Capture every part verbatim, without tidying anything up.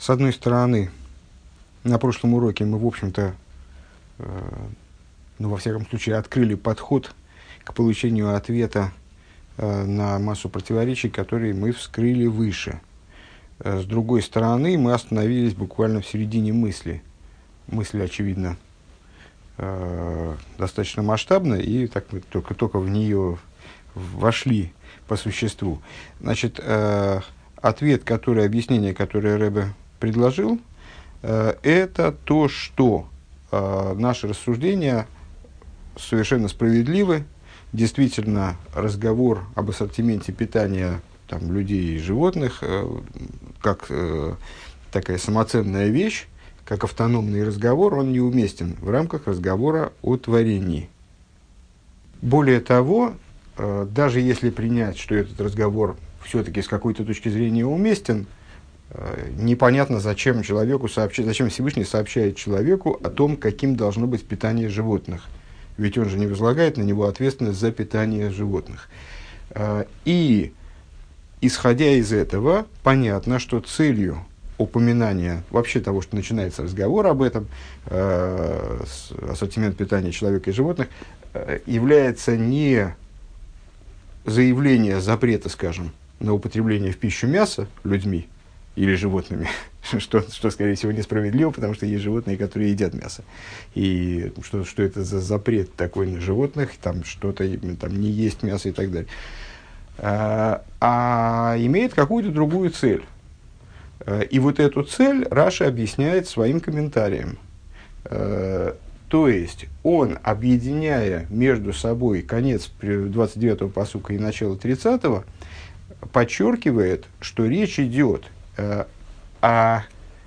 С одной стороны, на прошлом уроке мы, в общем-то, э, ну, во всяком случае, открыли подход к получению ответа э, на массу противоречий, которые мы вскрыли выше. Э, с другой стороны, мы остановились буквально в середине мысли. Мысль, очевидно, э, достаточно масштабная, и так мы только, только в нее вошли по существу. Значит, э, ответ, который, объяснение, которое Ребе предложил, э, это то, что э, наши рассуждения совершенно справедливы. Действительно, разговор об ассортименте питания там, людей и животных, э, как э, такая самоценная вещь, как автономный разговор, он неуместен в рамках разговора о творении. Более того, э, даже если принять, что этот разговор все-таки с какой-то точки зрения уместен, э, непонятно, зачем человеку сообщ... зачем Всевышний сообщает человеку о том, каким должно быть питание животных. Ведь он же не возлагает на него ответственность за питание животных. Э, и, исходя из этого, понятно, что целью упоминания вообще того, что начинается разговор об этом, э, ассортимент питания человека и животных, э, является не заявление запрета, скажем, на употребление в пищу мяса людьми или животными, что, что, скорее всего, несправедливо, потому что есть животные, которые едят мясо. И что, что это за запрет такой на животных, там что-то там, не есть мясо и так далее. А, а имеет какую-то другую цель. И вот эту цель Раши объясняет своим комментарием. То есть, он, объединяя между собой конец двадцать девятого пасука и начало тридцатого, подчеркивает, что речь идет о,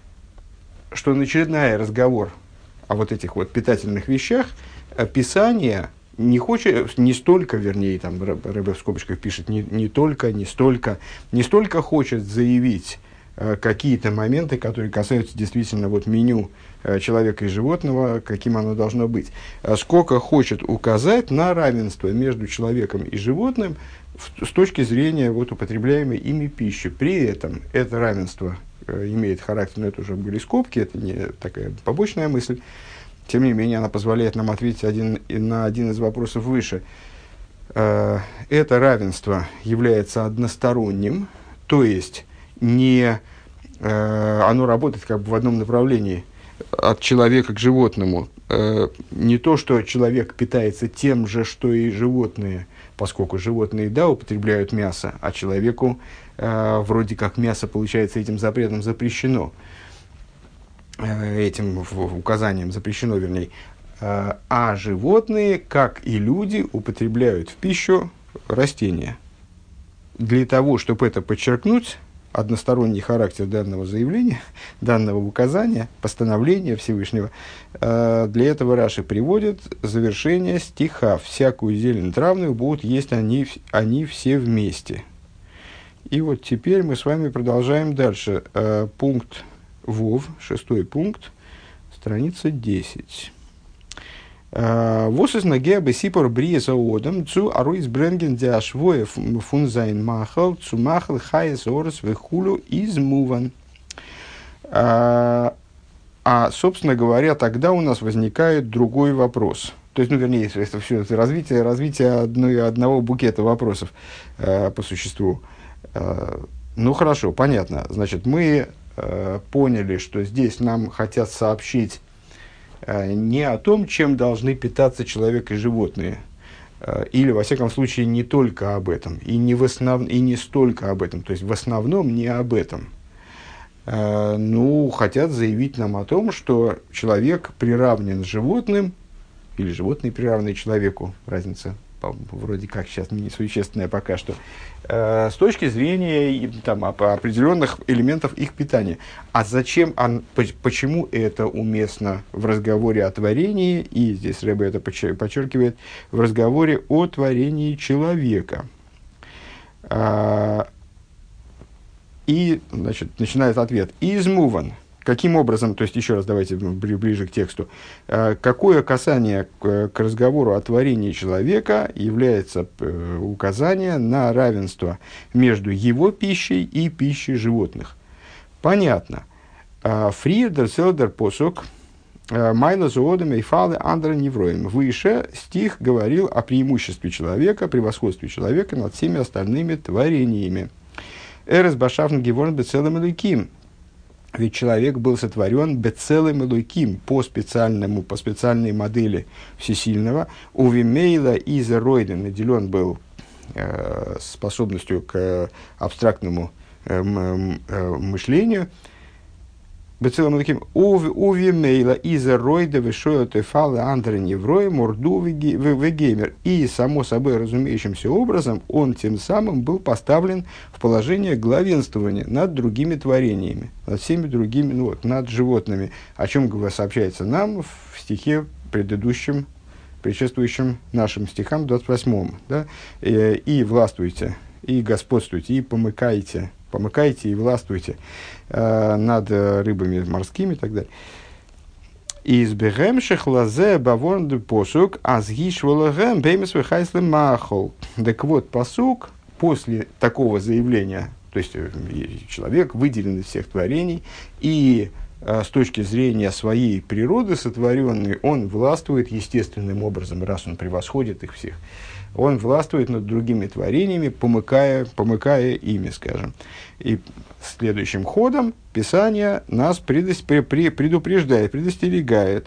что начиная разговор о вот этих вот питательных вещах, Писание не хочет, не столько, вернее, там Ребе в скобочках пишет, не, не только, не столько, не столько хочет заявить э, какие-то моменты, которые касаются действительно вот меню э, человека и животного, каким оно должно быть, а сколько хочет указать на равенство между человеком и животным в, с точки зрения вот, употребляемой ими пищи. При этом это равенство э, имеет характер, но это уже были скобки, это не такая побочная мысль. Тем не менее, она позволяет нам ответить один, на один из вопросов выше. Это равенство является односторонним, то есть не, оно работает как бы в одном направлении, от человека к животному. Не то, что человек питается тем же, что и животные, поскольку животные, да, употребляют мясо, а человеку вроде как мясо, получается, этим запретом запрещено. Этим указанием запрещено, вернее, а животные, как и люди, употребляют в пищу растения. Для того, чтобы это подчеркнуть, односторонний характер данного заявления, данного указания, постановления Всевышнего, для этого Раши приводит завершение стиха: «Всякую зелень травную будут есть они, они все вместе». И вот теперь мы с вами продолжаем дальше. Пункт Вов, шестой пункт, страница десять. «Вос из нагеа бесипор бриеса одам цу аруис бренген диашвоя фунзайн махал цу махал хайес орес вехулю из муван». А, собственно говоря, тогда у нас возникает другой вопрос. То есть, ну, вернее, это все это развитие, развитие одной, одного букета вопросов э, по существу. Э, ну, хорошо, понятно. Значит, мы поняли, что здесь нам хотят сообщить э, не о том, чем должны питаться человек и животные, э, или, во всяком случае, не только об этом, и не, в основ... и не столько об этом, то есть, в основном не об этом. Э, ну, хотят заявить нам о том, что человек приравнен животным, или животные приравнены человеку, разница вроде как сейчас несущественная пока что, э, с точки зрения там, определенных элементов их питания. А зачем, а, почему это уместно в разговоре о творении, и здесь Ребе это подчеркивает, в разговоре о творении человека. А, и, значит, начинает ответ. «Измуван». Каким образом, то есть еще раз давайте ближе к тексту, какое касание к разговору о творении человека является указание на равенство между его пищей и пищей животных? Понятно. Фриер селдер посук майна зоодами и фалы андра невроем. Выше стих говорил о преимуществе человека, превосходстве человека над всеми остальными творениями. Эрес башафн геворн бецелым элюким. Ведь человек был сотворен бецелым элюким по специальному, по специальной модели всесильного. Увимейла из ройден наделен был э, способностью к абстрактному э, э, мышлению. Бецелым элюким. Увимейла из ройда вышоя тефалы андра невроем морду вегеймер. И само собой разумеющимся образом он тем самым был поставлен в положение главенствования над другими творениями, над всеми другими, ну вот, над животными, о чем сообщается нам в стихе предыдущем, предшествующем нашим стихам двадцать восьмом. Да? И, и властвуйте, и господствуйте, и помыкайте, помыкайте и властвуйте э, над рыбами морскими и так далее. Избегэм шехлазе баворн посук азгишволагэм беймес вэхайслэм махол. Так вот, посук после такого заявления, то есть человек выделен из всех творений, и э, с точки зрения своей природы сотворенный, он властвует естественным образом, раз он превосходит их всех. Он властвует над другими творениями, помыкая, помыкая ими, скажем. И следующим ходом Писание нас предос, при, при, предупреждает, предостерегает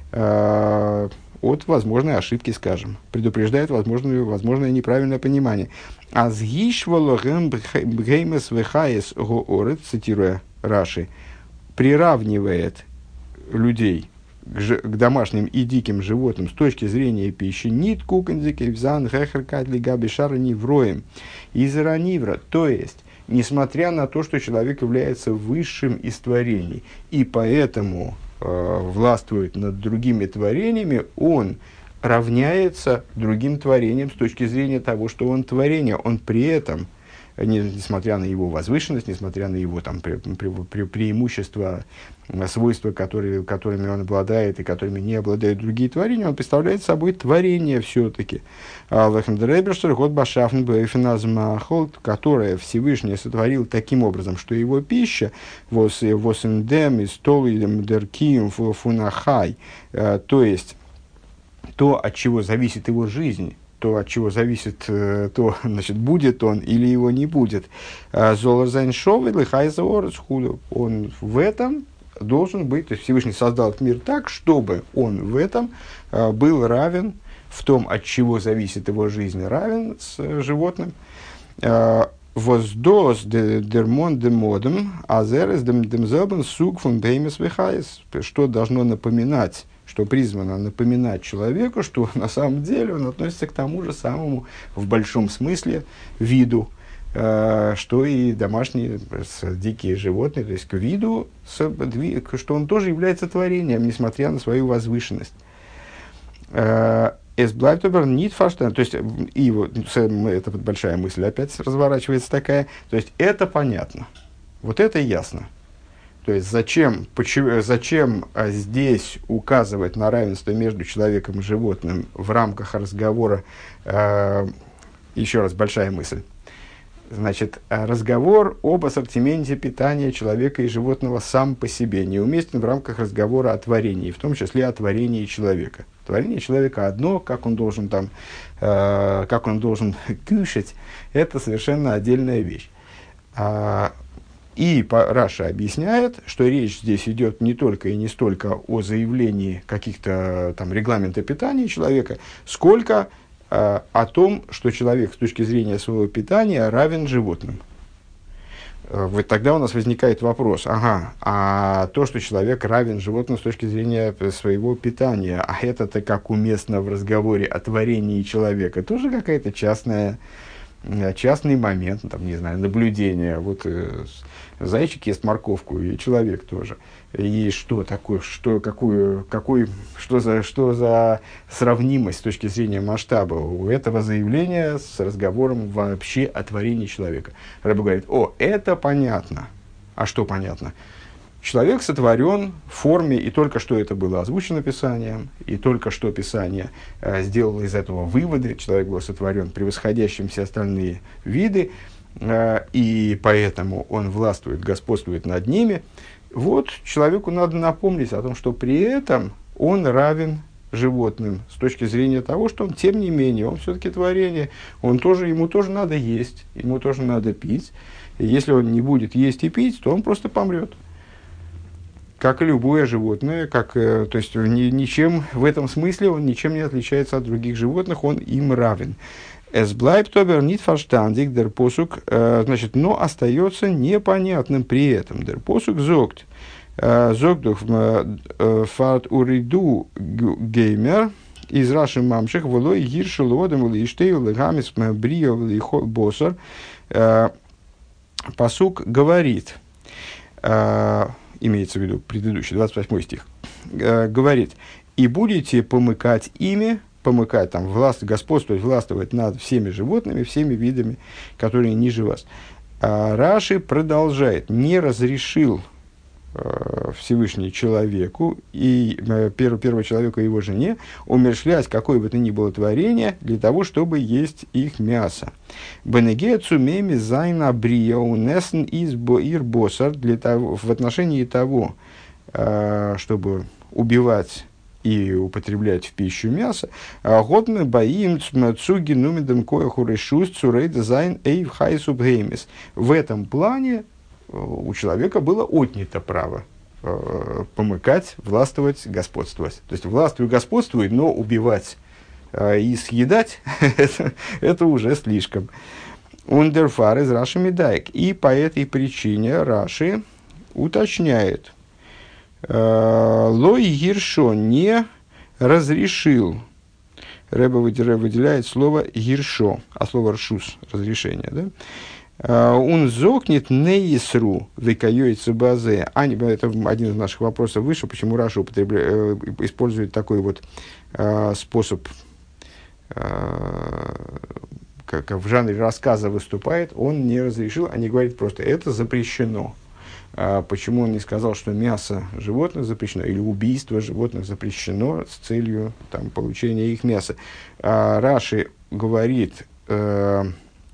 э, от возможной ошибки, скажем. Предупреждает возможное, возможное неправильное понимание. «Азгишвологэм бгеймес вэхаес гоорет», цитируя Раши, приравнивает людей к, ж, к домашним и диким животным с точки зрения пищи, нит куканзикевзан гэхеркатли габишара невроем изранивра, то есть, несмотря на то, что человек является высшим из творений, и поэтому э, властвует над другими творениями, он равняется другим творениям с точки зрения того, что он творение, он при этом, несмотря на его возвышенность, несмотря на его там, пре, пре, пре, преимущества, свойства, которые, которыми он обладает и которыми не обладают другие творения, он представляет собой творение все-таки. Которое Всевышний сотворил таким образом, что его пища, восендем, истолидем, деркием, фунахай, то есть то, от чего зависит его жизнь, то, от чего зависит, то, значит, будет он или его не будет. Золарзайншов или хайзаорец худу. Он в этом должен быть, то есть Всевышний создал этот мир так, чтобы он в этом был равен, в том, от чего зависит его жизнь, равен с животным. Воздос дермон демодем, азерес демзелбен сук фун беймес вихайс. Что должно напоминать, что призвано напоминать человеку, что на самом деле он относится к тому же самому, в большом смысле, виду, э, что и домашние дикие животные, то есть к виду, с, что он тоже является творением, несмотря на свою возвышенность. Эсблайбтобер нит фаштен, то есть, и вот, это вот большая мысль опять разворачивается такая, то есть, это понятно, вот это ясно. То есть, зачем, почему, зачем здесь указывать на равенство между человеком и животным в рамках разговора, э, еще раз, большая мысль. Значит, разговор об ассортименте питания человека и животного сам по себе неуместен в рамках разговора о творении, в том числе о творении человека. Творение человека одно, как он должен, там, э, как он должен кушать, это совершенно отдельная вещь. А, И Раша объясняет, что речь здесь идет не только и не столько о заявлении каких-то там регламента питания человека, сколько э, о том, что человек с точки зрения своего питания равен животным. Э, вот тогда у нас возникает вопрос, ага, а то, что человек равен животным с точки зрения своего питания, а это-то как уместно в разговоре о творении человека, тоже какая-то частная, частный момент, там, не знаю, наблюдение. Вот э, зайчик ест морковку, и человек тоже. И что такое, что, какую, какой, что, за, что за сравнимость с точки зрения масштаба у этого заявления с разговором вообще о творении человека? Рэбе говорит, о, это понятно. А что понятно? Человек сотворен в форме, и только что это было озвучено Писанием, и только что Писание э, сделало из этого выводы. Человек был сотворен превосходящим все остальные виды, э, и поэтому он властвует, господствует над ними. Вот человеку надо напомнить о том, что при этом он равен животным с точки зрения того, что он, тем не менее, он все-таки творение, он тоже, ему тоже надо есть, ему тоже надо пить. И если он не будет есть и пить, то он просто помрет. Как и любое животное, как, то есть ни, ничем, в этом смысле он ничем не отличается от других животных, он им равен. Es bleibt aber nicht verstandig, der Posuk, значит, но остается непонятным при этом. Der Posuk sagt, sagt doch, fahrt uridu геймер, из Раши Мамших, волой гирши лодом, волой иштею, легамис, брио, волой босар. Пасук говорит, имеется в виду предыдущий, двадцать восьмой стих, говорит, и будете помыкать ими, помыкать, там, власть, господствовать, властвовать над всеми животными, всеми видами, которые ниже вас. А Раши продолжает, не разрешил э, Всевышний человеку и э, первому, первому человеку и его жене умерщвлять какое бы то ни было творение для того, чтобы есть их мясо. Бенегецу меми зайна брия унесен из боир босар, для того, в отношении того, э, чтобы убивать и употреблять в пищу мясо, годны боим цуги нумидом коеху решус цурейд зайн эйв хайсуб геймис. В этом плане у человека было отнято право э, помыкать, властвовать, господствовать. То есть властвуй, господствуй, но убивать э, и съедать это, это уже слишком. Ундерфар из Раши Медайк. И по этой причине Раши уточняет, Лой Гиршо не разрешил. Рэбе выделяет слово Гиршо, а слово Ршус, разрешение. Да? Он зокнет неисру векайойца базе. Это один из наших вопросов выше, почему Раша использует такой вот э, способ, э, как в жанре рассказа выступает. Он не разрешил, а не говорит просто, это запрещено. А почему он не сказал, что мясо животных запрещено, или убийство животных запрещено с целью там, получения их мяса? А Раши говорит, э,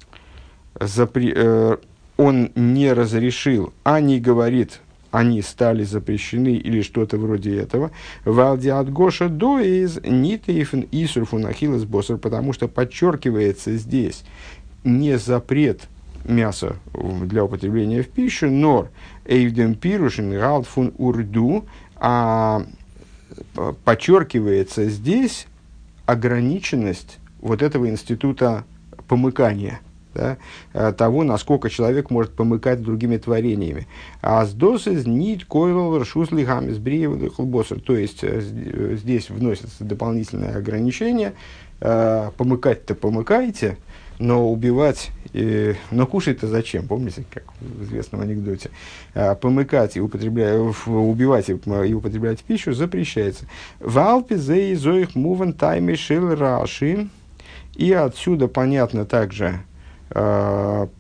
запре, э, он не разрешил, а не говорит, они стали запрещены, или что-то вроде этого. Валди от Гоша до из нитейфен исурфун ахиллес босер, потому что подчеркивается здесь не запрет мясо для употребления в пищу, но эйвдем пирушин галд фун урду, а подчеркивается здесь ограниченность вот этого института помыкания, да, того, насколько человек может помыкать другими творениями. А с досыз нить койловер шусли гамис бриевый хлбосер. То есть здесь вносится дополнительное ограничение. Помыкать-то помыкайте, но убивать, э, но кушать-то зачем? Помните, как в известном анекдоте? А, помыкать и употреблять, убивать и, и употреблять пищу запрещается. В Алпе зе изоих муван тайме шел Раши. И отсюда понятно также, э,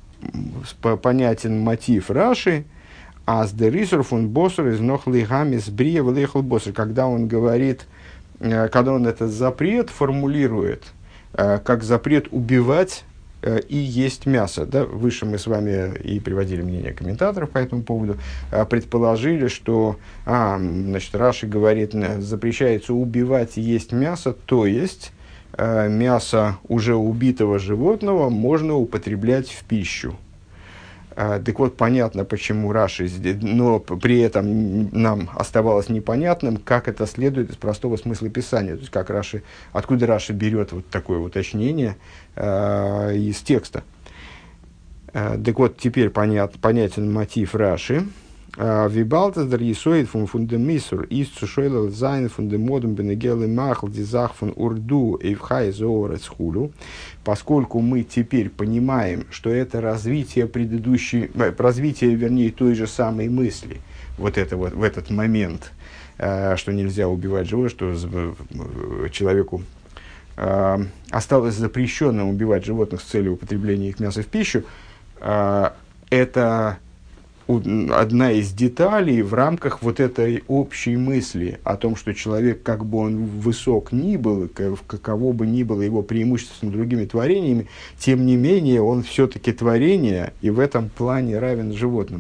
понятен мотив Раши. А с дерисор фун босер из нохлигами с брия вылехал босер. Когда он говорит, э, когда он этот запрет формулирует, как запрет убивать э, и есть мясо. Да? Выше мы с вами и приводили мнение комментаторов по этому поводу, э, предположили, что а, значит, Раши говорит, запрещается убивать и есть мясо, то есть э, мясо уже убитого животного можно употреблять в пищу. Uh, так вот, понятно, почему Раши, но при этом нам оставалось непонятным, как это следует из простого смысла Писания. То есть, как Раши, откуда Раши берет вот такое уточнение uh, из текста. Uh, так вот, теперь понят, понятен мотив Раши. Вибалтас дар есоид фун фундемисур из цушойлал зайн фундемодум бенегелы махл дизах фун урду эвхай зоорец хулю. Поскольку мы теперь понимаем, что это развитие предыдущей, развитие, вернее, той же самой мысли, вот это вот в этот момент, что нельзя убивать животных, что человеку осталось запрещенным убивать животных с целью употребления их мяса в пищу, это одна из деталей в рамках вот этой общей мысли о том, что человек, как бы он высок ни был, каково бы ни было его преимущество над другими творениями, тем не менее он все-таки творение и в этом плане равен животным.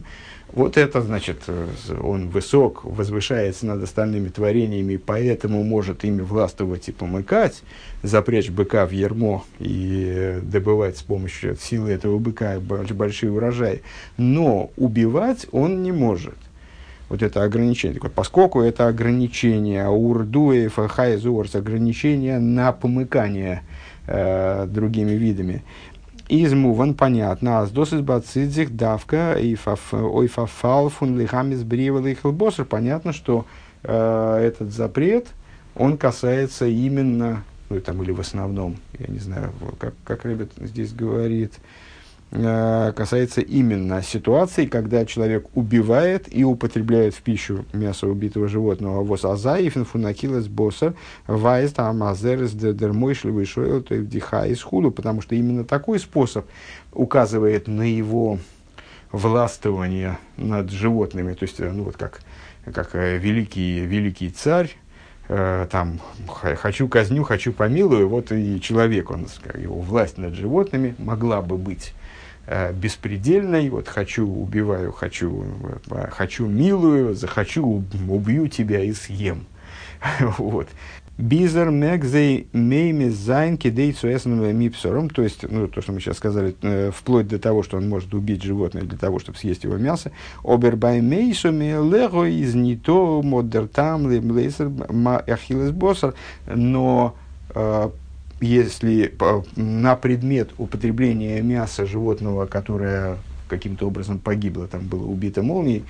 Вот это, значит, он высок, возвышается над остальными творениями, поэтому может ими властвовать и помыкать, запрячь быка в ярмо и добывать с помощью силы этого быка большие урожаи. Но убивать он не может. Вот это ограничение. Так вот, поскольку это ограничение, урдуев, хайзуорс, ограничение на помыкание э, другими видами, измуван, понятно, а с досыс бацидзих давка и ойфафал фун лихамис бриевал и хелбосер. Понятно, что э, этот запрет, он касается именно, ну там или в основном, я не знаю, как, как Ребет здесь говорит, э, касается именно ситуации, когда человек убивает и употребляет в пищу мясо убитого животного. Вос азаифен фунакилес боссер вайс там азерес дермойшливый шойл, то и вдиха из худу, потому что именно такой способ указывает на его властвование над животными, то есть, ну вот как, как великий, великий царь, э, там, хочу казню, хочу помилую, вот и человек, он, его власть над животными могла бы быть беспредельной, вот хочу убиваю, хочу, хочу милую, захочу убью тебя и съем. Вот. Бизер мегзей мейми зайн кидей цуэсным мипсором, то есть, ну, то, что мы сейчас сказали, э, вплоть до того, что он может убить животное для того, чтобы съесть его мясо. Обербай мейсуми лего из не то модертам лейсер ахиллес боссер, но э, если на предмет употребления мяса животного, которое каким-то образом погибло, там было убито молнией,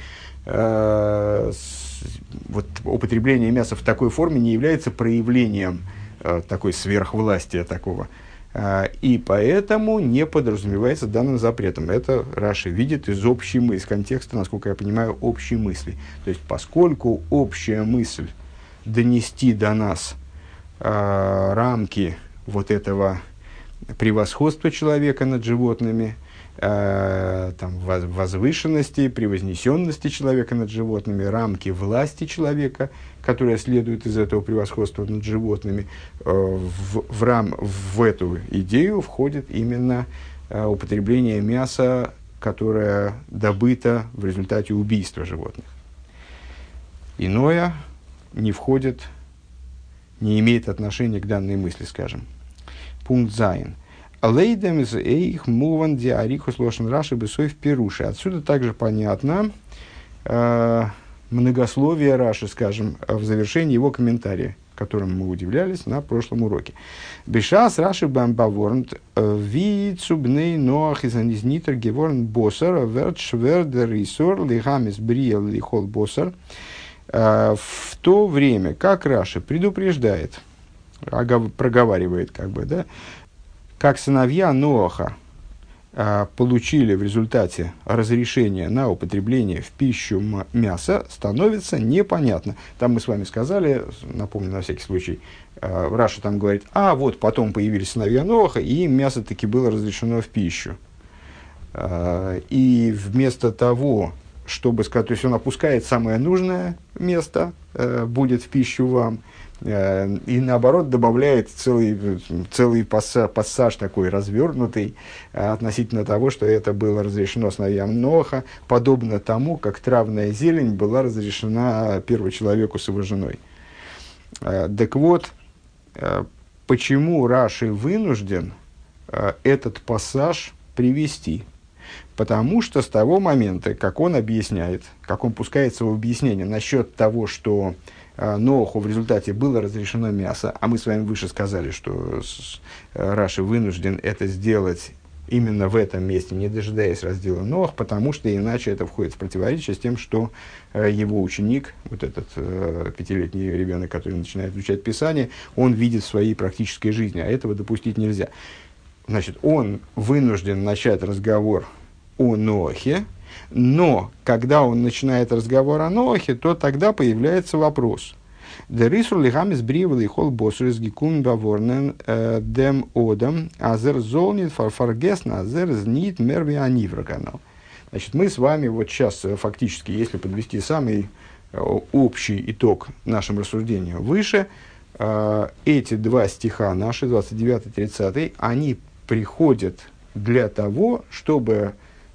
э, с, вот, употребление мяса в такой форме не является проявлением э, такой сверхвластия такого. Э, и поэтому не подразумевается данным запретом. Это Раши видит из общей мысли, из контекста, насколько я понимаю, общей мысли. То есть, поскольку общая мысль донести до нас э, рамки вот этого превосходства человека над животными, э, там, возвышенности, превознесенности человека над животными, рамки власти человека, которая следует из этого превосходства над животными, э, в, в, рам, в эту идею входит именно э, употребление мяса, которое добыто в результате убийства животных. Иное не входит, не имеет отношения к данной мысли, скажем. Пункт Зайн. Лейдем из эйх муван диарихус лошен раши бесой в пируши. Отсюда также понятно э, многословие Раши, скажем, в завершении его комментария, которым мы удивлялись на прошлом уроке. Бешас Раши бамбаворнт ви цубней ноах из анизнитер геворн боссер верт швердер рисор лихамис бриел лихол боссер. В то время, как Раши предупреждает, проговаривает, как бы, да, как сыновья Ноаха а, получили в результате разрешения на употребление в пищу мяса, становится непонятно. Там мы с вами сказали, напомню на всякий случай, а, Раши там говорит, а вот потом появились сыновья Ноаха, и им мясо таки было разрешено в пищу. А, и вместо того, чтобы сказать, то есть он опускает самое нужное место, э, будет в пищу вам, э, и наоборот добавляет целый, целый пассаж, пассаж такой развернутый э, относительно того, что это было разрешено сыновьям Ноаха, подобно тому, как травная зелень была разрешена первочеловеку с его женой. Э, так вот, э, почему Раши вынужден э, этот пассаж привести? Потому что с того момента, как он объясняет, как он пускается в объяснение насчет того, что э, Ноаху в результате было разрешено мясо, а мы с вами выше сказали, что с, э, Раши вынужден это сделать именно в этом месте, не дожидаясь раздела Ноах, потому что иначе это входит в противоречие с тем, что э, его ученик, вот этот э, пятилетний ребенок, который начинает изучать Писание, он видит в своей практической жизни, а этого допустить нельзя. Значит, он вынужден начать разговор о Ноахе, но когда он начинает разговор о Ноахе, то тогда появляется вопрос. Дерисур лихамис бривал и хол боссурис гикун баворнен дем одам азер золнит фарфаргесна азер знит мерви анивраканал. Значит, мы с вами вот сейчас фактически, если подвести самый общий итог нашим рассуждениям выше, эти два стиха наши, двадцать девятый тридцатый, они приходят для того, чтобы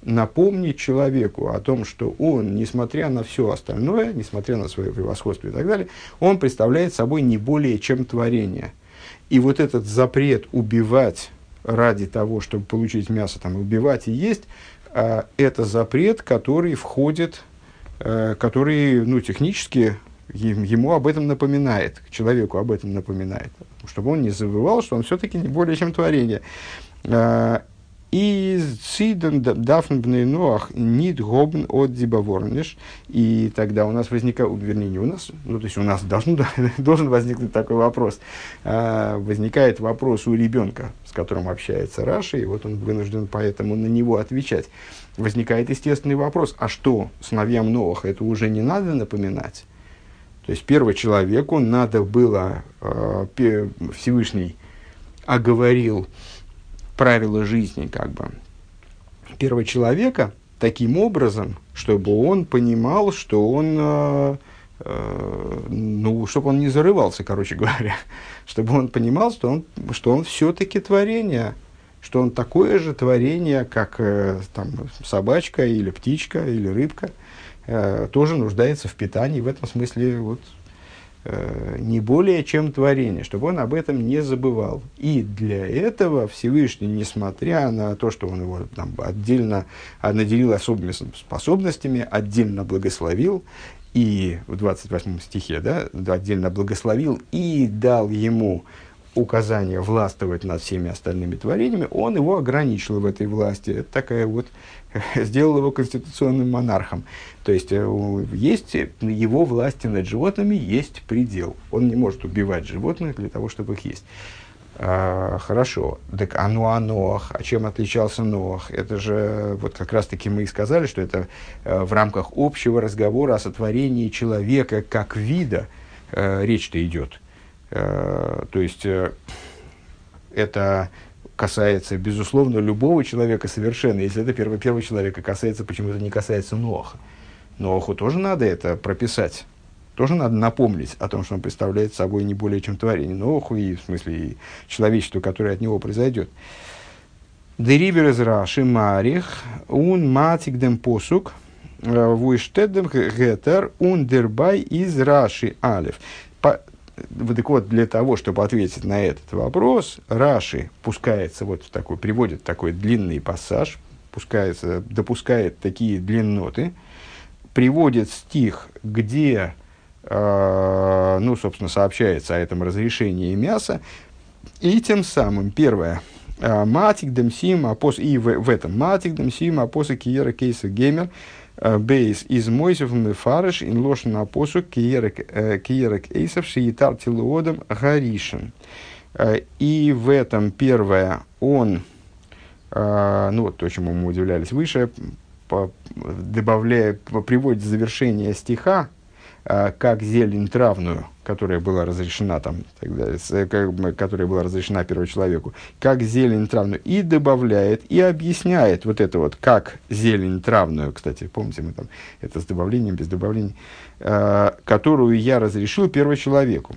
напомнить человеку о том, что он, несмотря на все остальное, несмотря на свое превосходство и так далее, он представляет собой не более чем творение. И вот этот запрет убивать ради того, чтобы получить мясо, там, убивать и есть, э, это запрет, который входит, э, который, ну, технически им, ему об этом напоминает, человеку об этом напоминает, чтобы он не забывал, что он все-таки не более чем творение. Э, И сиден дафн бнейноах нит гобн от дибаворниш. И тогда у нас возникает, вернее, не у нас, ну, то есть у нас должен, должен возникнуть такой вопрос. А, возникает вопрос у ребенка, с которым общается Раши, и вот он вынужден поэтому на него отвечать. Возникает естественный вопрос, а что, сыновьям Ноаха это уже не надо напоминать? То есть первочеловеку надо было, э, Всевышний оговорил правила жизни, как бы, первого человека таким образом, чтобы он понимал, что он, э, э, ну, чтобы он не зарывался, короче говоря, чтобы он понимал, что он, что он все-таки творение, что он такое же творение, как э, там, собачка или птичка или рыбка, э, тоже нуждается в питании, в этом смысле вот, не более чем творение, чтобы он об этом не забывал. И для этого Всевышний, несмотря на то, что он его там, отдельно наделил особыми способностями, отдельно благословил, и в двадцать восьмом стихе, да, отдельно благословил и дал ему указание властвовать над всеми остальными творениями, он его ограничил в этой власти. Это такая вот, сделал его конституционным монархом. То есть, есть его власти над животными, есть предел. Он не может убивать животных для того, чтобы их есть. А, хорошо. Так, а ну а Ноах, а чем отличался Ноах? Это же, вот как раз-таки мы и сказали, что это а, в рамках общего разговора о сотворении человека как вида а, речь-то идет. То есть, это касается, безусловно, любого человека совершенно. Если это первый, первый человека касается, почему-то не касается Ноаха. Ноаху тоже надо это прописать. Тоже надо напомнить о том, что он представляет собой не более чем творение. Ноаху и, в смысле, и человечеству, которое от него произойдет. Дерибер из Раши Марих, ун матикдем посук, вуйштедем гетер, ун дербай из Раши Алев. Так вот, для того, чтобы ответить на этот вопрос, Раши пускается вот в такой, приводит такой длинный пассаж, пускается, допускает такие длинноты, приводит стих, где, э, ну, собственно, сообщается о этом разрешении мяса, и тем самым, первое, матик демсим апос, и в, в этом матик демсим апоса киера кейса геймер, бейс из Мойсев мефареш ин лошен апосу киерек эйсов шиитар тилуодом гаришин. И в этом первое он, ну вот то, чему мы удивлялись выше, добавляет, приводит завершение стиха, как зелень травную, которая была разрешена там, так далее, которая была разрешена первому человеку, как зелень травную, и добавляет, и объясняет вот это вот, как зелень травную, кстати, помните, мы там, это с добавлением, без добавления, э, которую я разрешил первому человеку.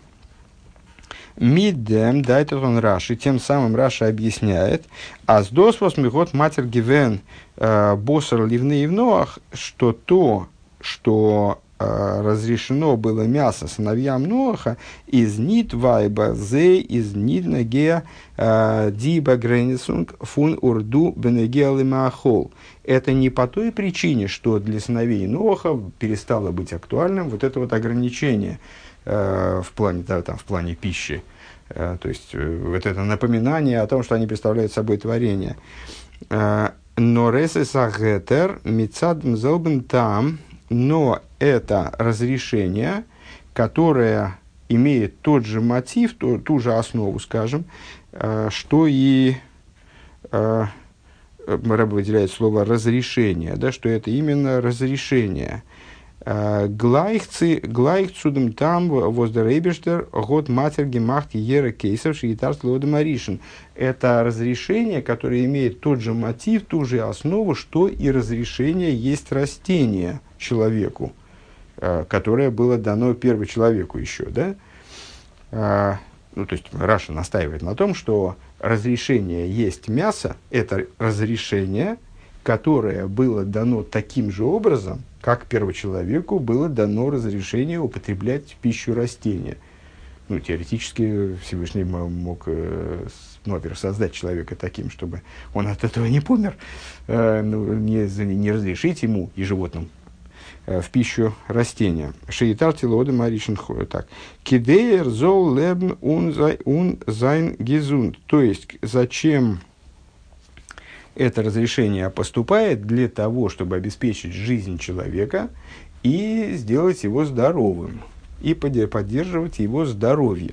Мидем, да, это он Раши, тем самым Раши объясняет, а с досвос мигот матер гивен босар ливны и в Ноах, что то, что разрешено было мясо сыновьям Ноаха из нит вайба зе из нит нагея диба гренисунг фун урду бенегея лимаахол. Это не по той причине, что для сыновей Ноаха перестало быть актуальным вот это вот ограничение э, в плане, да, там, в плане пищи. Э, то есть, э, вот это напоминание о том, что они представляют собой творение. Но ресесагетер мицадм зелбен там. Но это разрешение, которое имеет тот же мотив, ту, ту же основу, скажем, э, что и э, Рэб выделяет слово «разрешение», да, что это именно разрешение. Глайхцудем там воздерейбештер год матер гемахт ера кейсов шиитарс лодем аришин. Это разрешение, которое имеет тот же мотив, ту же основу, что и разрешение есть растение человеку, которое было дано первому человеку еще, да? Ну, то есть Раша настаивает на том, что разрешение есть мясо, это разрешение, которое было дано таким же образом, как первочеловеку было дано разрешение употреблять пищу растения. Ну, теоретически Всевышний мог, э, ну, во-первых, создать человека таким, чтобы он от этого не помер, э, ну, не, не разрешить ему и животным э, в пищу растения. Шеитар тилода маришен так. Кидеер зол лебн ун зайн гизунд. То есть, зачем это разрешение поступает? Для того, чтобы обеспечить жизнь человека и сделать его здоровым, и поддерживать его здоровье.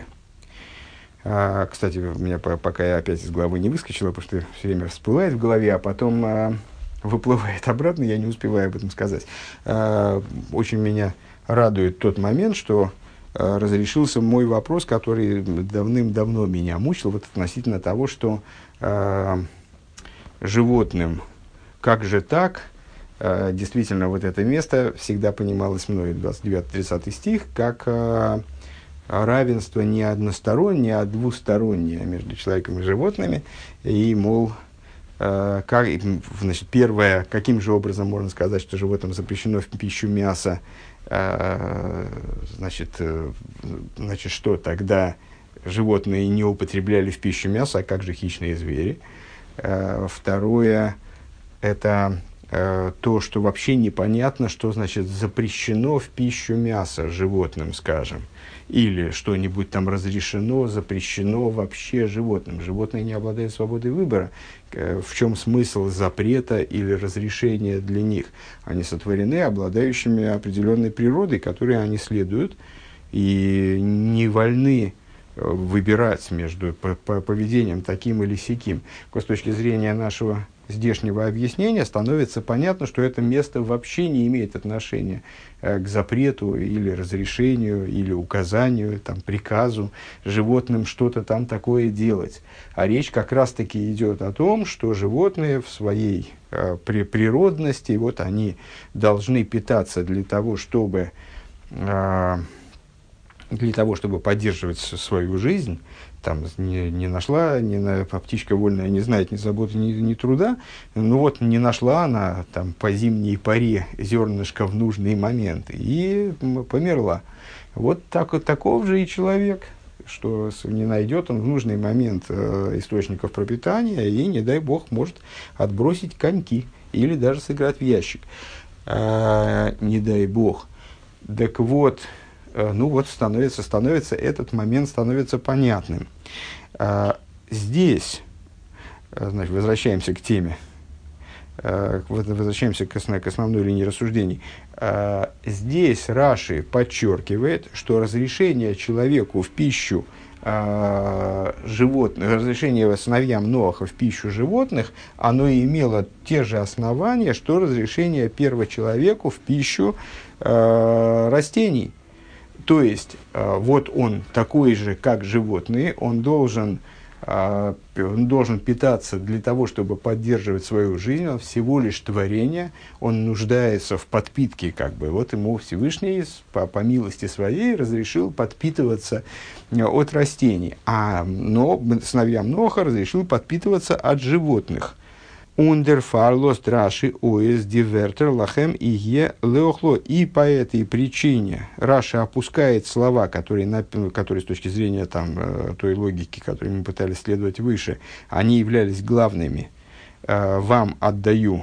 А, кстати, у меня, пока я опять из головы не выскочила, потому что все время всплывает в голове, а потом а, выплывает обратно, я не успеваю об этом сказать. А, очень меня радует тот момент, что а, разрешился мой вопрос, который давным-давно меня мучил, вот относительно того, что а, животным, как же так, а, действительно, вот это место всегда понималось мной, двадцать девятый-тридцатый стих, как а, равенство не одностороннее, а двустороннее между человеком и животными. И, мол, а, как, значит, первое, каким же образом можно сказать, что животным запрещено в пищу мясо, а, значит, значит, что тогда животные не употребляли в пищу мясо, а как же хищные звери? А, второе, это то, что вообще непонятно, что значит запрещено в пищу мясо животным, скажем, или что-нибудь там разрешено, запрещено вообще животным. Животные не обладают свободой выбора. В чем смысл запрета или разрешения для них? Они сотворены обладающими определенной природой, которой они следуют, и не вольны выбирать между поведением таким или сяким. С точки зрения нашего здешнего объяснения становится понятно, что это место вообще не имеет отношения э, к запрету или разрешению, или указанию, там, приказу животным что-то там такое делать. А речь как раз-таки идет о том, что животные в своей э, при, природности, вот они должны питаться для того, чтобы... Э, для того, чтобы поддерживать свою жизнь, там не, не нашла, не на, птичка вольная не знает ни заботы, ни, ни труда, ну вот не нашла она там по зимней паре зернышко в нужный момент и померла. Вот так, вот таков же и человек, что не найдет он в нужный момент э, источников пропитания и, не дай бог, может отбросить коньки или даже сыграть в ящик. А, не дай бог. Так вот, ну вот становится, становится, этот момент становится понятным. А, здесь, значит, возвращаемся к теме, а, возвращаемся к, основ, к основной линии рассуждений. А, здесь Раши подчеркивает, что разрешение человеку в пищу а, животных, разрешение сыновьям Ноаха в пищу животных, оно имело те же основания, что разрешение первочеловеку в пищу а, растений. То есть, э, вот он такой же, как животные, он должен, э, он должен питаться для того, чтобы поддерживать свою жизнь, он всего лишь творение, он нуждается в подпитке, как бы. Вот ему Всевышний, по, по милости своей, разрешил подпитываться от растений, а но, сыновьям Ноха разрешил подпитываться от животных. Ундер фарлос Раши оэс дивертер лахем и е леохло. И по этой причине Раши опускает слова, которые, на, которые с точки зрения там, той логики, которой мы пытались следовать выше, они являлись главными. Вам отдаю,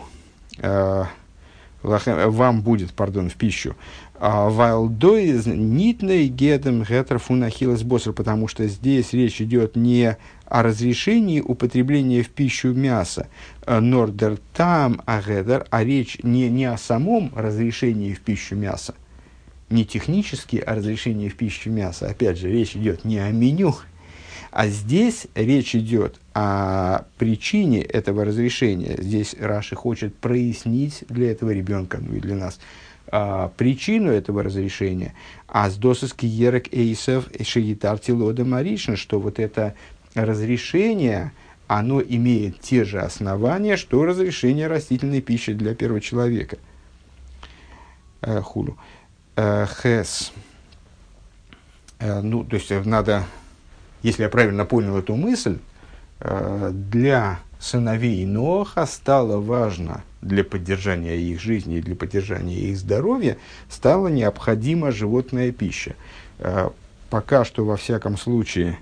лахем, вам будет, пардон, в пищу. Вайлдоиз нитный гедем гетер фунахилас босер, потому что здесь речь идет не о разрешении употребления в пищу мяса, нордер там агедер, а речь не, не о самом разрешении в пищу мяса, не технически о разрешении в пищу мяса, опять же, речь идет не о меню, а здесь речь идет о причине этого разрешения. Здесь Раши хочет прояснить для этого ребенка, ну и для нас, а, причину этого разрешения. А с досыски ерек эйсов шеитар тилода маришн, что вот это разрешение, оно имеет те же основания, что разрешение растительной пищи для первого человека. Э, хулу. Э, хэс. Э, ну, то есть, надо, если я правильно понял эту мысль, э, для сыновей Ноаха стало важно для поддержания их жизни и для поддержания их здоровья, стала необходима животная пища. Пока что, во всяком случае,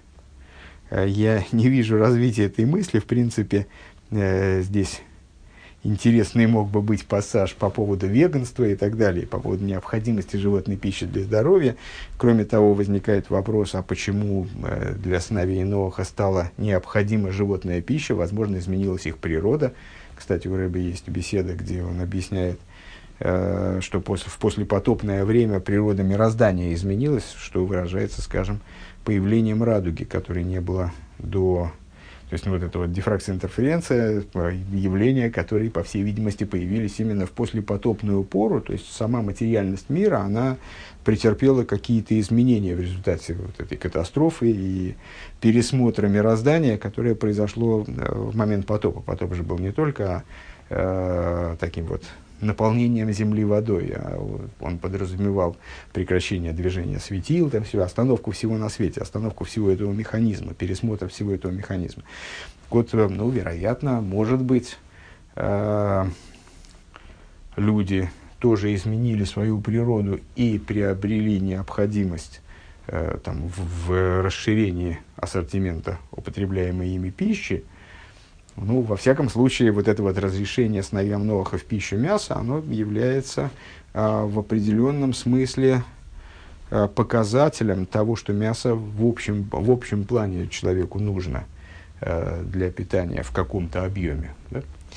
я не вижу развития этой мысли. В принципе, здесь интересный мог бы быть пассаж по поводу веганства и так далее, по поводу необходимости животной пищи для здоровья. Кроме того, возникает вопрос, а почему для сыновей Ноаха стала необходима животная пища? Возможно, изменилась их природа. Кстати, у Рэбе есть беседа, где он объясняет, что после, в послепотопное время природа мироздания изменилась, что выражается, скажем, появлением радуги, которой не было до... То есть, ну, вот эта вот дифракция, интерференция, явления, которые, по всей видимости, появились именно в послепотопную пору. То есть, сама материальность мира, она претерпела какие-то изменения в результате вот этой катастрофы и пересмотра мироздания, которое произошло в момент потопа. Потоп же был не только э, таким вот наполнением земли водой, а он подразумевал прекращение движения светил, там все, остановку всего на свете, остановку всего этого механизма, пересмотр всего этого механизма. Вот, ну, вероятно, может быть, э, люди тоже изменили свою природу и приобрели необходимость э, там, в, в расширении ассортимента употребляемой ими пищи. Ну, во всяком случае, вот это вот разрешение сыновьям Ноаха в пищу мяса, оно является а, в определенном смысле а, показателем того, что мясо в общем, в общем плане человеку нужно а, для питания в каком-то объеме. Да?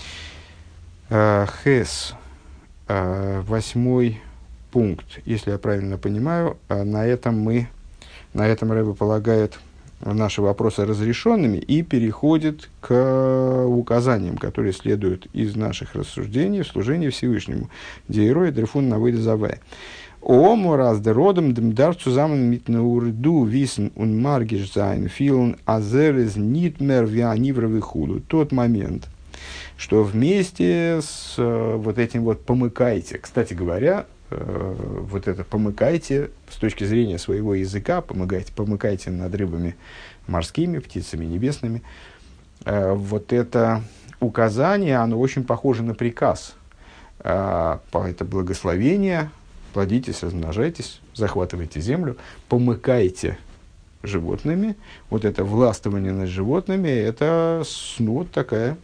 А, Хес, а, восьмой пункт, если я правильно понимаю, а, на этом мы, на этом Рэбе полагает наши вопросы разрешенными и переходит к указаниям, которые следуют из наших рассуждений в служении Всевышнему. Дейрой дрефун навыйда завай. Ому раз деродом дмдар цузамен мит наурду висен ун маргиш зайн филн азерез нитмер вианивровый худу. Тот момент, что вместе с вот этим вот помыкайте, кстати говоря, вот это помыкайте с точки зрения своего языка, помыкайте, помыкайте над рыбами морскими, птицами небесными. Вот это указание, оно очень похоже на приказ. Это благословение: плодитесь, размножайтесь, захватывайте землю, помыкайте животными. Вот это властвование над животными, это, ну, вот такая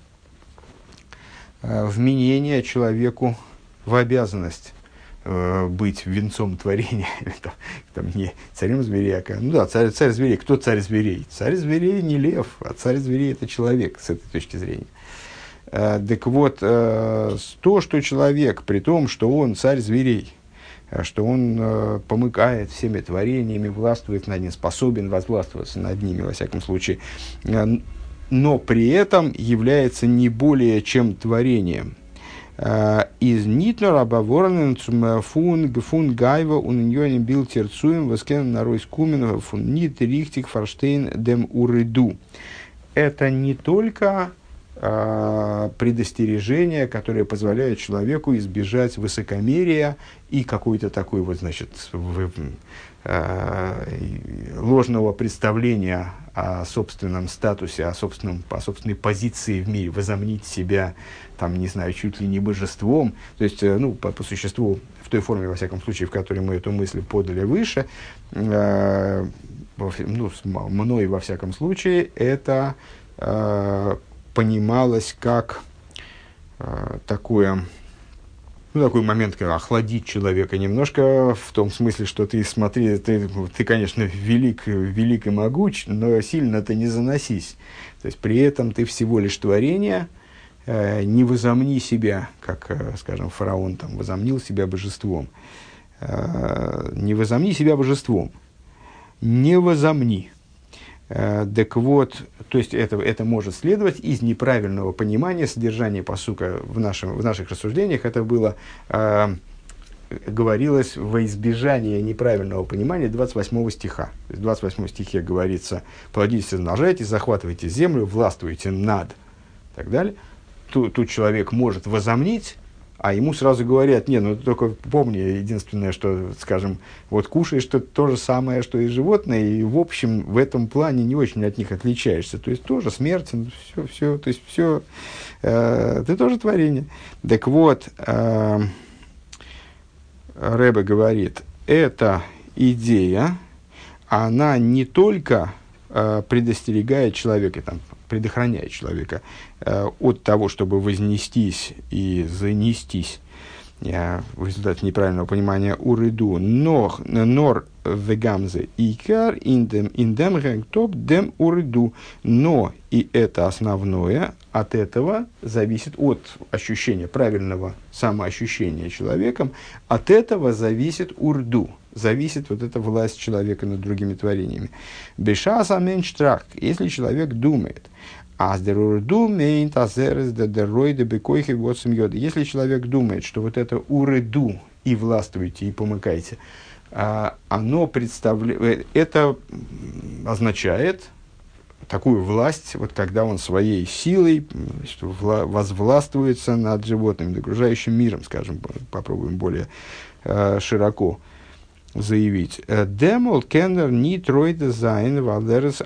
вменение человеку в обязанность быть венцом творения, там, там, не царем зверей, а, ну да, царь, царь зверей. Кто царь зверей? Царь зверей не лев, а царь зверей — это человек, с этой точки зрения. А, так вот, а, то, что человек, при том, что он царь зверей, что он а, помыкает всеми творениями, властвует над ними, способен возглавствоваться над ними, во всяком случае, а, но при этом является не более чем творением. Из Нитнер обоворонен zum фун гфун гайва уньоним бил терцуем воскен на ройскумен фун нит рихтик форштейн дем уриду. Это не только а, предостережение, которое позволяет человеку избежать высокомерия и какой-то такой вот, значит, в, а, ложного представления о собственном статусе, о, собственном, о собственной позиции в мире, возомнить себя, там, не знаю, чуть ли не божеством. То есть, ну, по, по существу, в той форме, во всяком случае, в которой мы эту мысль подали выше, э, ну, с, мной, во всяком случае, это э, понималось как э, такое... Ну, такой момент, когда охладить человека немножко, в том смысле, что ты смотри, ты, ты конечно, велик, велик и могуч, но сильно ты не заносись. То есть, при этом ты всего лишь творение, э, не возомни себя, как, э, скажем, фараон там возомнил себя божеством. Э, не возомни себя божеством. Не возомни. Так вот, то есть это, это может следовать из неправильного понимания содержания пасука в, нашем, в наших рассуждениях. Это было, э, говорилось во избежание неправильного понимания двадцать восьмого стиха. В двадцать восьмом стихе говорится: плодитесь, размножайтесь, захватывайте землю, властвуйте над, и так далее. Тут, тут человек может возомнить А ему сразу говорят: не, ну ты только помни, единственное, что, скажем, вот кушаешь ты то же самое, что и животные, и в общем в этом плане не очень от них отличаешься. То есть тоже смертен, все, все, то есть все, э, ты тоже творение. Так вот, э, Ребе говорит, эта идея, она не только э, предостерегает человека, там, предохраняет человека э, от того, чтобы вознестись и занестись э, в результате неправильного понимания урыду, но нор вегамзе икар индем индем гектоп дем урыду, но и это основное от этого зависит, от ощущения правильного самоощущения человеком, от этого зависит урду. Зависит вот эта власть человека над другими творениями. Бешаса менштрах, если человек думает, если человек думает, что вот это уреду и властвуйте, и помыкайте, оно представляет, это означает такую власть, вот когда он своей силой, значит, возвластвуется над животными, над окружающим миром, скажем, попробуем более э, широко заявить. Демол кеннер не тройде зайн валерес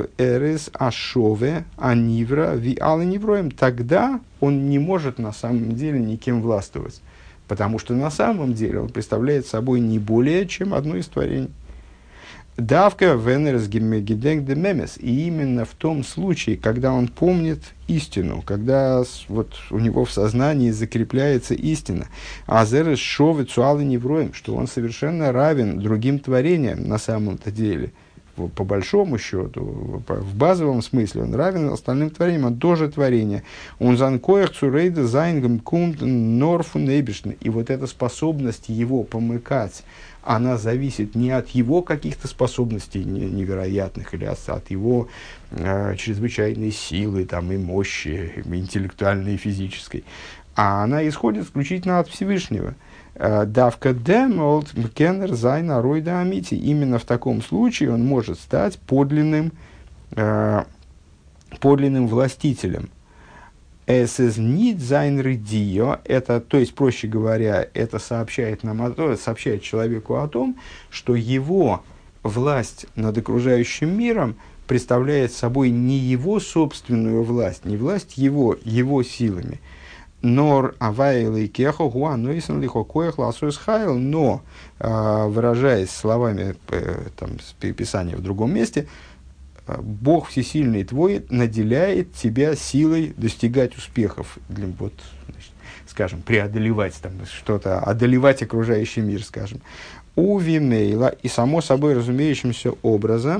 ашове анивра ви алы невроем. Тогда он не может на самом деле никем властвовать, потому что на самом деле он представляет собой не более чем одно из творений. Давка венерс гиденк де мемес. И именно в том случае, когда он помнит истину, когда вот у него в сознании закрепляется истина, азерес шовет суалы невроем, что он совершенно равен другим творениям на самом-то деле. По большому счету, в базовом смысле, он равен остальным творениям, он тоже творение. Он занкоях цурейда зайнгам кунт норфу нейбишн. И вот эта способность его помыкать, она зависит не от его каких-то способностей невероятных, или от, от его э, чрезвычайной силы там, и мощи, интеллектуальной и физической, а она исходит исключительно от Всевышнего. Давка демолт мкеннер зайна ройда амити. Именно в таком случае он может стать подлинным, э, подлинным властителем. Эсэс нит зайн ридио. Это, то есть, проще говоря, это сообщает нам, о том, сообщает человеку о том, что его власть над окружающим миром представляет собой не его собственную власть, не власть его, его силами. Нор авайлы кехо гуанойсен лихо коях ласуэс хайл, но, выражаясь словами там, Писания в другом месте, Бог всесильный твой наделяет тебя силой достигать успехов, для, вот, значит, скажем, преодолевать там, что-то, одолевать окружающий мир, скажем. У Вимейла, и само собой разумеющимся образом,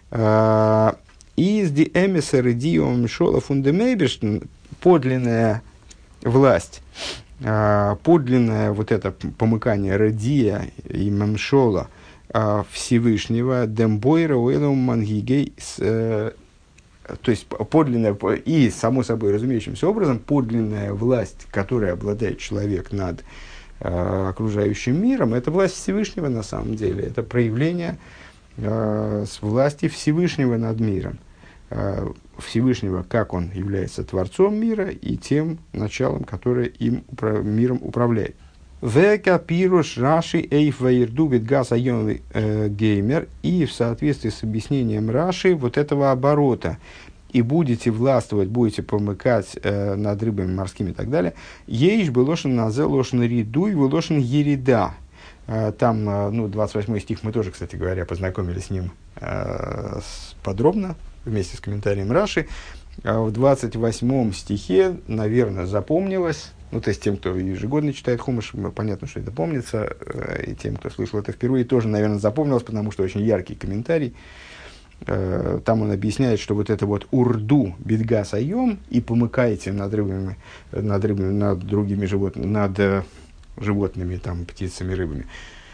из ди эмиссары диом шола фундемейбешн, подлинная власть, подлинное вот это помыкание радия и мемшола Всевышнего, дембойра уэлум мангигей, то есть подлинная, и само собой разумеющимся образом, подлинная власть, которой обладает человек над э, окружающим миром, это власть Всевышнего на самом деле, это проявление э, власти Всевышнего над миром. Всевышнего, как он является Творцом мира и тем началом, которое им упра- миром управляет. Века пируш Раши эйф ваирду видгас айон геймер. И в соответствии с объяснением Раши вот этого оборота, и будете властвовать, будете помыкать э, над рыбами морскими и так далее, ейш бы лошен назе лошен риду и лошен ерида. Там, ну, двадцать восьмой стих, мы тоже, кстати говоря, познакомились с ним э, подробно, вместе с комментарием Раши. В двадцать восьмом стихе, наверное, запомнилось, ну, то есть тем, кто ежегодно читает Хумаш, понятно, что это помнится, и тем, кто слышал это впервые, тоже, наверное, запомнилось, потому что очень яркий комментарий. Там он объясняет, что вот это вот урду бидга сайом и помыкаете над рыбами, над рыбами, над другими животными, над животными, там, птицами, рыбами.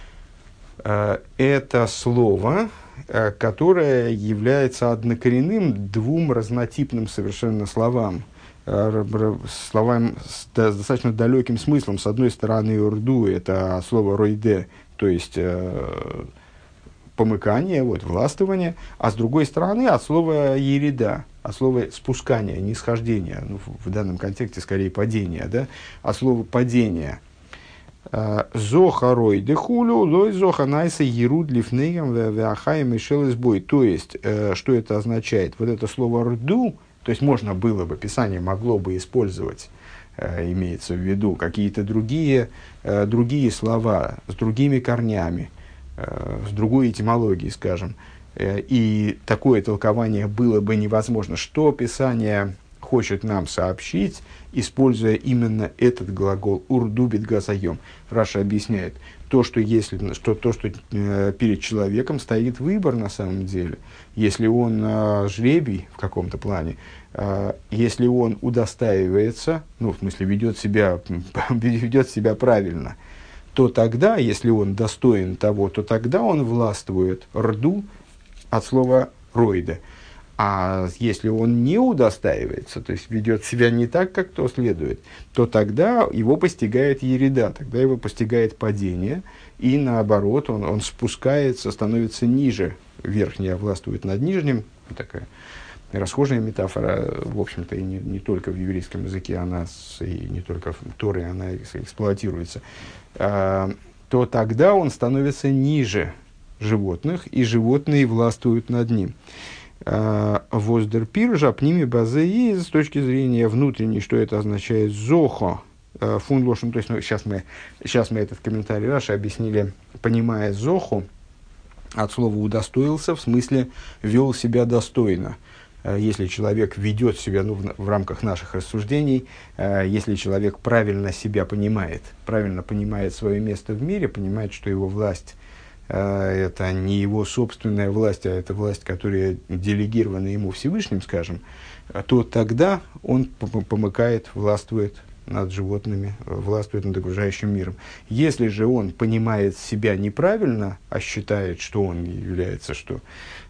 Это слово, которое является однокоренным двум разнотипным совершенно словам, словам с достаточно далеким смыслом. С одной стороны, урду – это слово ройде, то есть помыкание, вот, властвование, а с другой стороны, от слова ерида, от слова спускание, нисхождение, ну, в, в данном контексте скорее падение, да, от слова падение. Зоха рой дехулю, лой зоха найса еруд лифнеем веахаем и шелесбой. То есть, что это означает? Вот это слово рду, то есть можно было бы, Писание могло бы использовать, имеется в виду, какие-то другие, другие слова с другими корнями, с другой этимологией, скажем. И такое толкование было бы невозможно. Что Писание хочет нам сообщить, используя именно этот глагол «урдубит газаем». Раша объясняет, то, что, если, что, то, что э, перед человеком стоит выбор на самом деле, если он э, жребий в каком-то плане, э, если он удостаивается, ну, в смысле, ведет себя, ведет себя правильно, то тогда, если он достоин того, то тогда он властвует рду от слова «ройда». А если он не удостаивается, то есть ведет себя не так, как то следует, то тогда его постигает ереда, тогда его постигает падение, и наоборот, он, он спускается, становится ниже, верхнее властвует над нижним. Такая расхожая метафора, в общем-то, и не, не только в еврейском языке, она с, и не только в Торе она эксплуатируется, а, то тогда он становится ниже животных, и животные властвуют над ним. Воздер пиржа пними базы, с точки зрения внутренней, что это означает зохо, фун лошен, то есть ну, сейчас, мы, сейчас мы этот комментарий Раши объяснили, понимая зоху, от слова удостоился, в смысле вел себя достойно. Если человек ведет себя, ну, в, в рамках наших рассуждений, если человек правильно себя понимает, правильно понимает свое место в мире, понимает, что его власть это не его собственная власть, а это власть, которая делегирована ему Всевышним, скажем, то тогда он помыкает, властвует над животными, властвует над окружающим миром. Если же он понимает себя неправильно, а считает, что он является, что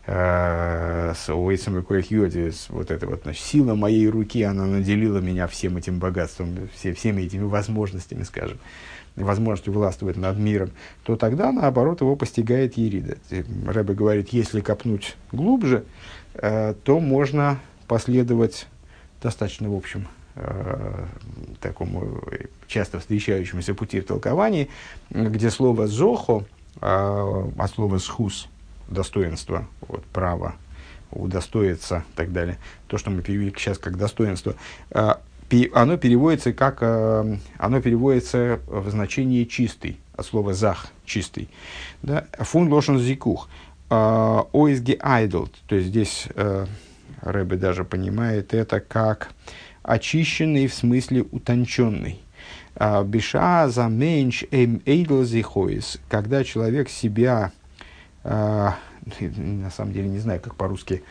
с Уэйсом и Коэх-Йоди, вот эта вот, значит, сила моей руки, она наделила меня всем этим богатством, все, всеми этими возможностями, скажем, возможностью властвовать над миром, то тогда, наоборот, его постигает ерида. Ребе говорит, если копнуть глубже, э, то можно последовать достаточно, в общем, э, такому часто встречающемуся пути в толковании, где слово «зохо», э, от слова «схус», достоинство, вот, право, удостоиться и так далее, то, что мы перевели сейчас как достоинство, э, оно переводится, как, оно переводится в значении «чистый», от слова «зах» – «чистый». Да? «Фун лошен зикух», «ойзге айдл», то есть здесь Ребе даже понимает это как очищенный, в смысле утонченный. «Биша за меньш эм эйдл зихоис», когда человек себя, на самом деле не знаю, как по-русски,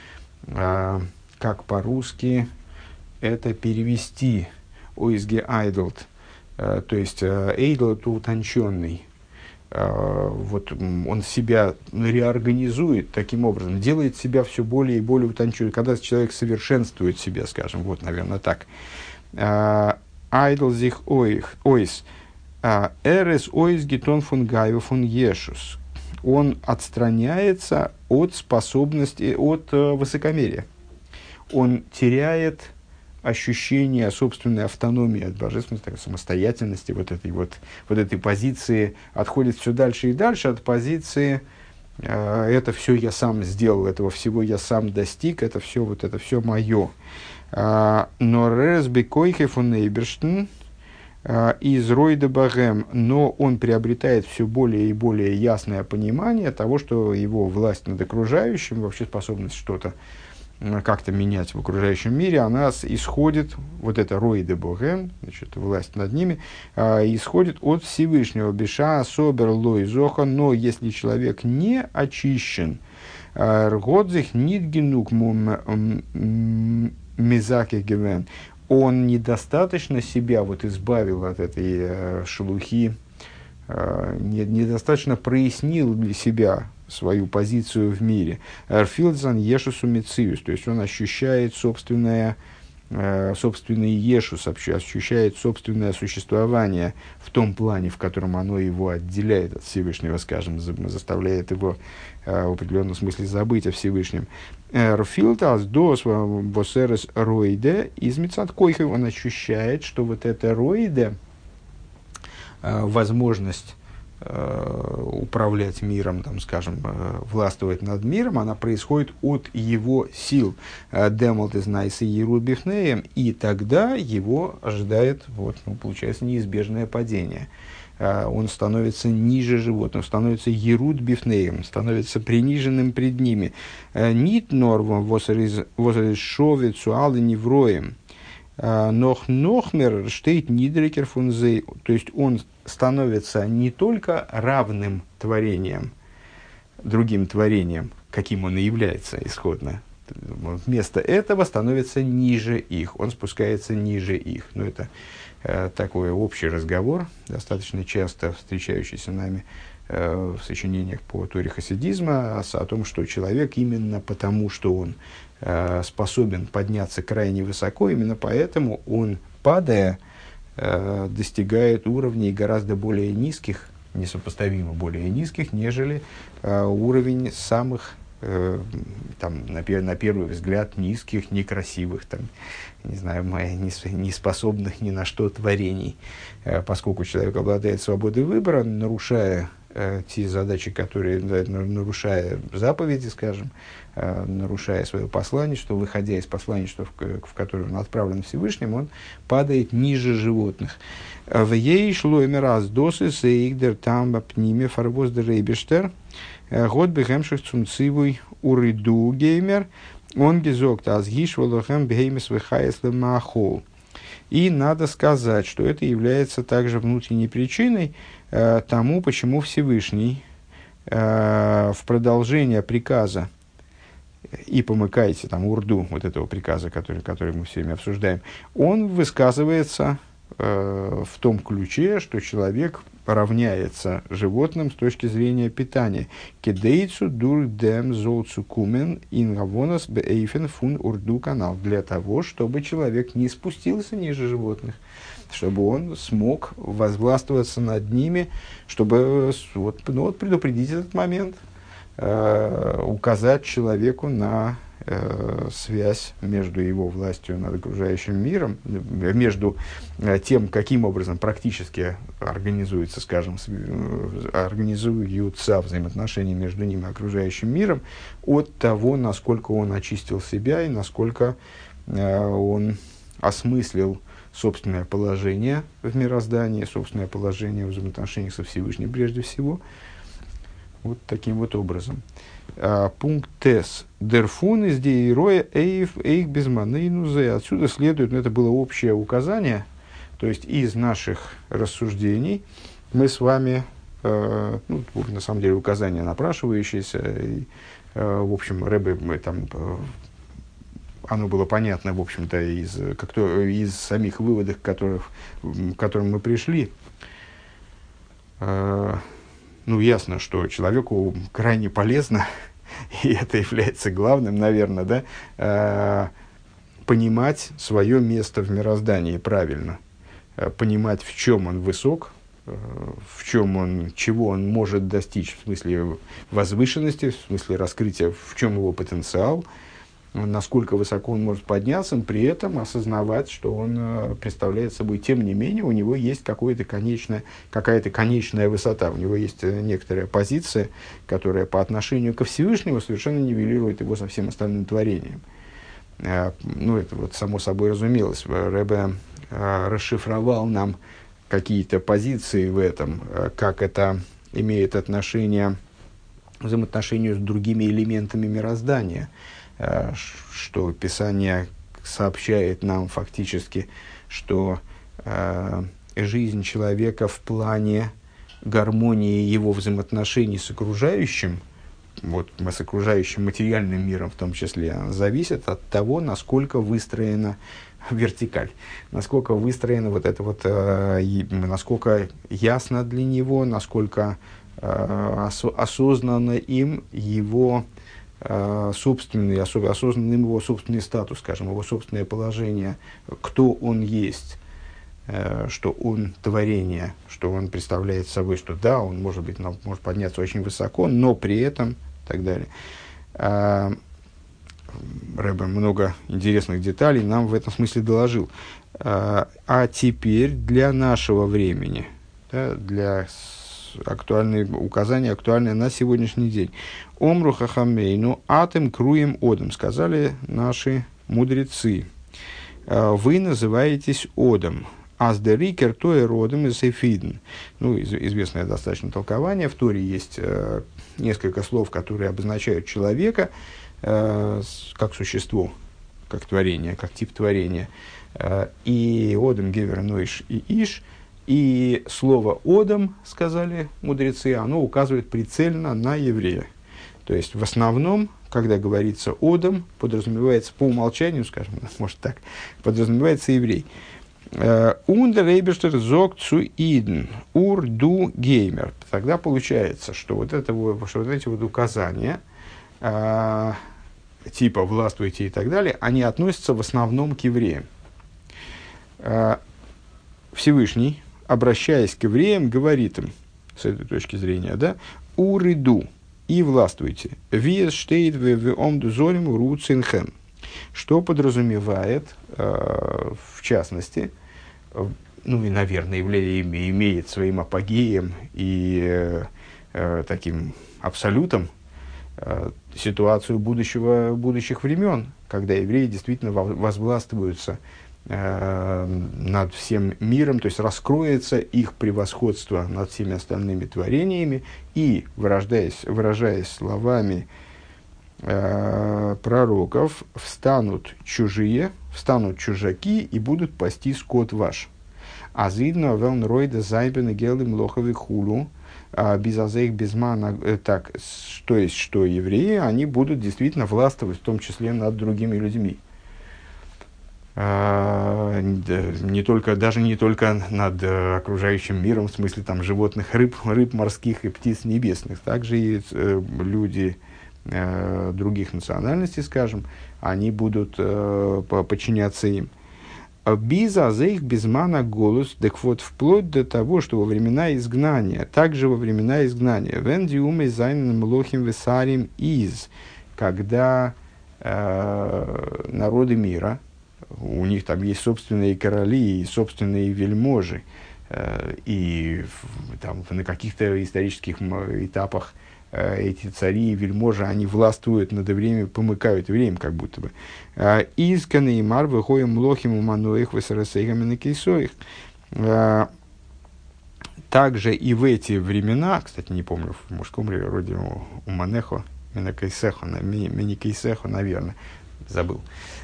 как по-русски, это перевести «ойзге айдлт», то есть «эйдл» — это утонченный. Вот он себя реорганизует таким образом, делает себя все более и более утонченным. Когда человек совершенствует себя, скажем, вот, наверное, так. «Айдл зих ойс, эрес ойзге тон фун гайве фун ешус». Он отстраняется от способности, от высокомерия. Он теряет ощущение собственной автономии от божественности, так, самостоятельности, вот этой, вот, вот этой позиции, отходит все дальше и дальше от позиции э, «это все я сам сделал, этого всего я сам достиг, это все, вот это все мое». Но «резби койхе фон эйберштен» из Ройда Багем, но он приобретает все более и более ясное понимание того, что его власть над окружающим, вообще способность что-то как-то менять в окружающем мире, она исходит, вот это Ройда Багем, значит, власть над ними, исходит от Всевышнего. Биша собер лой зоха, но если человек не очищен, ргодзих нит генук мизаке гевен, он недостаточно себя вот избавил от этой э, шелухи, э, не, недостаточно прояснил для себя свою позицию в мире. Эрфилдзан ешусу мециус, то есть он ощущает собственное э, собственный ешус, ощущает собственное существование в том плане, в котором оно его отделяет от Всевышнего, скажем, заставляет его э, в определенном смысле забыть о Всевышнем. Рфилтас дос босерес роиде из мицаткойхи, он ощущает, что вот это роиде, э, возможность управлять миром, там, скажем, властвовать над миром, она происходит от его сил. Демолт из Найса Ерубифнеем, и тогда его ожидает, вот, ну, получается, неизбежное падение. Он становится ниже животных, становится Еруд Бифнеем, становится приниженным пред ними. Нит норвом возрешовит суалы невроем. Нох нохмер штейт нидрекер фунзей, то есть он становится не только равным творением, другим творением, каким он и является исходно. Вместо этого становится ниже их, он спускается ниже их. Но это э, такой общий разговор, достаточно часто встречающийся нами э, в сочинениях по Торе хасидизма, о том, что человек именно потому, что он способен подняться крайне высоко, именно поэтому он, падая, достигает уровней гораздо более низких, несопоставимо более низких, нежели уровень самых, там, на, пер, на первый взгляд, низких, некрасивых, там, не знаю, не способных ни на что творений. Поскольку человек обладает свободой выбора, нарушая те задачи, которые, нарушая заповеди, скажем, нарушая свое посланничество, выходя из посланничества, в, в которое он отправлен Всевышним, он падает ниже животных. В ей шло раз досы сейгдер тамба пниме фарвоз де рейбештер год бегемших цунцивуй уриду геймер он гизокт азгиш волохем бегеймес выхаес лемахол. И надо сказать, что это является также внутренней причиной э, тому, почему Всевышний э, в продолжение приказа «и помыкайте», там, урду, вот этого приказа, который, который мы все время обсуждаем, он высказывается э, в том ключе, что человек равняется животным с точки зрения питания. «Кедейцу дур дем золцу кумен ингавонас беэйфен фун урду канал». Для того, чтобы человек не спустился ниже животных, чтобы он смог возгластвоваться над ними, чтобы вот, ну, вот предупредить этот момент, э, указать человеку на э, связь между его властью над окружающим миром, между э, тем, каким образом практически организуется, скажем, организуются взаимоотношения между ним и окружающим миром, от того, насколько он очистил себя и насколько э, он осмыслил собственное положение в мироздании, собственное положение в взаимоотношениях со Всевышним прежде всего. Вот таким вот образом. А, пункт Тес. Дерфун из деироя эйф эйх безманейнузе. Отсюда следует, ну, это было общее указание, то есть из наших рассуждений мы с вами, э, ну, на самом деле указание напрашивающееся, и, э, в общем, Ребе мы там... Э, оно было понятно, в общем-то, из, как то, из самих выводов, к которых, к которым мы пришли. Э, ну, ясно, что человеку крайне полезно, и это является главным, наверное, да, э, понимать свое место в мироздании правильно, э, понимать, в чем он высок, э, в чем он, чего он может достичь, в смысле возвышенности, в смысле раскрытия, в чем его потенциал, насколько высоко он может подняться, при этом осознавать, что он э, представляет собой, тем не менее, у него есть какое-то конечное, какая-то конечная высота, у него есть э, некоторая позиция, которая по отношению ко Всевышнему совершенно нивелирует его со всем остальным творением. Э, ну, это вот само собой разумелось. Ребе э, расшифровал нам какие-то позиции в этом, э, как это имеет отношение, взаимоотношению с другими элементами мироздания, что Писание сообщает нам фактически, что э, жизнь человека в плане гармонии его взаимоотношений с окружающим, вот, с окружающим материальным миром в том числе, зависит от того, насколько выстроена вертикаль, насколько выстроена вот это вот, э, насколько ясно для него, насколько э, ос- осознанно им его э, собственный, особо осознанным его собственный статус, скажем, его собственное положение, кто он есть, э, что он творение, что он представляет собой, что да, он может быть, может подняться очень высоко, но при этом и так далее. Э, Рэбе много интересных деталей нам в этом смысле доложил. А, а теперь для нашего времени, да, для актуальной, указания актуальное на сегодняшний день. Омру хахамейну атем круем одом, сказали наши мудрецы. Вы называетесь одом. Аздерикер тое родом из эфидн. Ну, из, известное достаточно толкование. В Торе есть э, несколько слов, которые обозначают человека э, как существо, как творение, как тип творения. Э, и одом, гевер, нойш и иш. И слово одом, сказали мудрецы, оно указывает прицельно на еврея. То есть, в основном, когда говорится одом, подразумевается по умолчанию, скажем, может так, подразумевается еврей. Ундер Эйберштер зог цу иден ур ду геймер. Тогда получается, что вот, это, что вот эти вот указания, э, типа властвуйте и так далее, они относятся в основном к евреям. Э, Всевышний, обращаясь к евреям, говорит им, с этой точки зрения, да, ур иду и властвуйте. Виес штейт в омду зорим руцинхем. Что подразумевает, э, в частности, э, ну и, наверное, является, имеет своим апогеем и э, э, таким абсолютом э, ситуацию будущего, будущих времен, когда евреи действительно возгластвуются э, над всем миром, то есть раскроется их превосходство над всеми остальными творениями, и, выражаясь, выражаясь словами пророков, встанут чужие, встанут чужаки и будут пасти скот ваш. А зидно велн ройда зайбен гелым лоховый хулу безазех безмана. Так, то есть, что евреи, они будут действительно властвовать, в том числе над другими людьми. Не только, даже не только над окружающим миром, в смысле там, животных, рыб, рыб морских и птиц небесных. Также и люди других национальностей, скажем, они будут э, подчиняться им. Биза за их безмана голос, так вот, вплоть до того, что во времена изгнания, также во времена изгнания, вендиумы зайнен млохим весарим из, когда э, народы мира, у них там есть собственные короли и собственные вельможи, э, и там на каких-то исторических этапах эти цари и вельможи, они властвуют над евреями, помыкают евреям, как будто бы. Исканы и мар выходим лохим умануих высоросейгами на кейсоих. Также и в эти времена, кстати, не помню, в мужском роде у Манехо, Менакейсехо, Меникейсехо, наверное, забыл.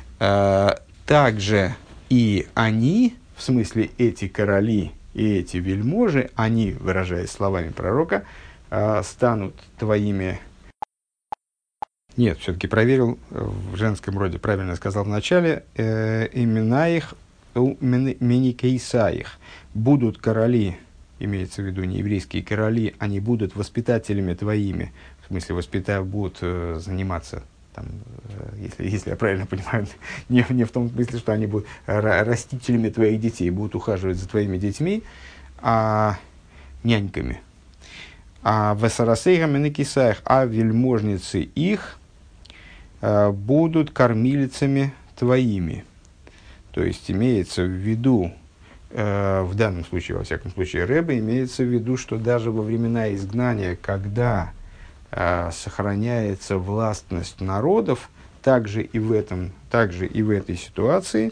Также и они, в смысле эти короли и эти вельможи, они, выражаясь словами пророка, станут твоими... Нет, все-таки проверил в женском роде, правильно сказал в начале, э, имена их, Меникейсаих, будут короли, имеется в виду не еврейские короли, они будут воспитателями твоими, в смысле воспита, будут э, заниматься, там, э, если, если я правильно понимаю, не, не в том смысле, что они будут растителями твоих детей, будут ухаживать за твоими детьми, а няньками. А в Сарасейгам и на Кисаях, а вельможницы их а, будут кормилицами твоими. То есть имеется в виду, э, в данном случае, во всяком случае, Ребе, имеется в виду, что даже во времена изгнания, когда э, сохраняется властность народов, также и в этом, также и в этой ситуации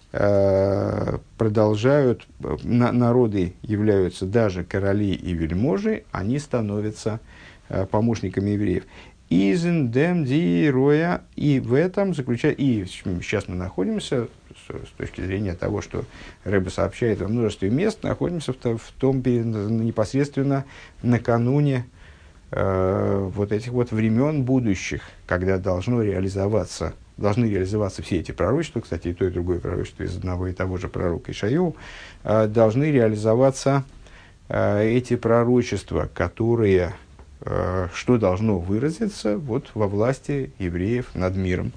продолжают, на, народы являются даже короли и вельможи, они становятся э, помощниками евреев. Изен дем ди роя, и в этом заключается, и сейчас мы находимся, с, с точки зрения того, что Ребе сообщает во множестве мест, находимся в, в том, непосредственно накануне э, вот этих вот времен будущих, когда должно реализоваться должны реализоваться все эти пророчества, кстати, и то, и другое пророчество из одного и того же пророка Ишайяу, должны реализоваться эти пророчества, которые что должно выразиться вот во власти евреев над миром.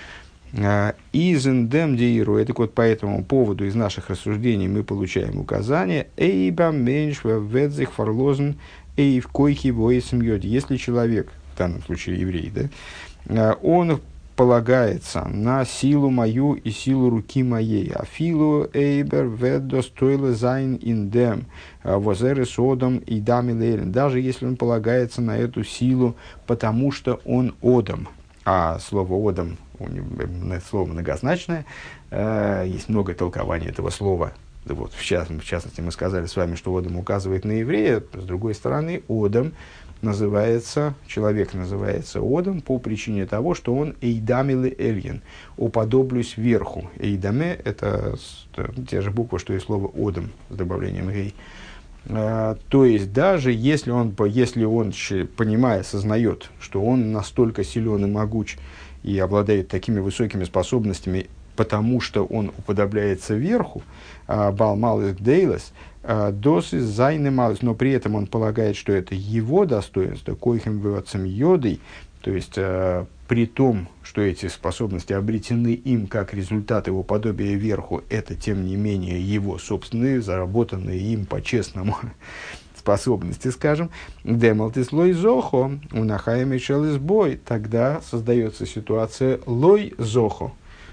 Изендем дииру, это вот по этому поводу из наших рассуждений мы получаем указание, эйба меньш ведзих фарлозен эйв койхи воисм йоди. Если человек, в данном случае еврей, да, он полагается на силу мою и силу руки моей. Афилу эйбер ведо стойло зайн индем возеры содом и дамилерин. Даже если он полагается на эту силу, потому что он одом. А слово одом, слово многозначное, есть много толкований этого слова. Вот, в, частности, в частности, мы сказали с вами, что одом указывает на еврея. С другой стороны, одом называется, человек называется одом по причине того, что он эйдамилы эльен, уподоблюсь верху. Эйдаме – это те же буквы, что и слово одом с добавлением гей. А, то есть, даже если он, если он, понимая, сознает, что он настолько силен и могуч и обладает такими высокими способностями, потому что он уподобляется верху, бал малых дейлас, досы зайны малых, но при этом он полагает, что это его достоинство, коихем выводцем йодой, то есть э, при том, что эти способности обретены им как результат его подобия верху, это тем не менее его собственные, заработанные им по-честному способности, скажем, демалтис лой зохо, унахаем и шелесбой, тогда создается ситуация лой зохо.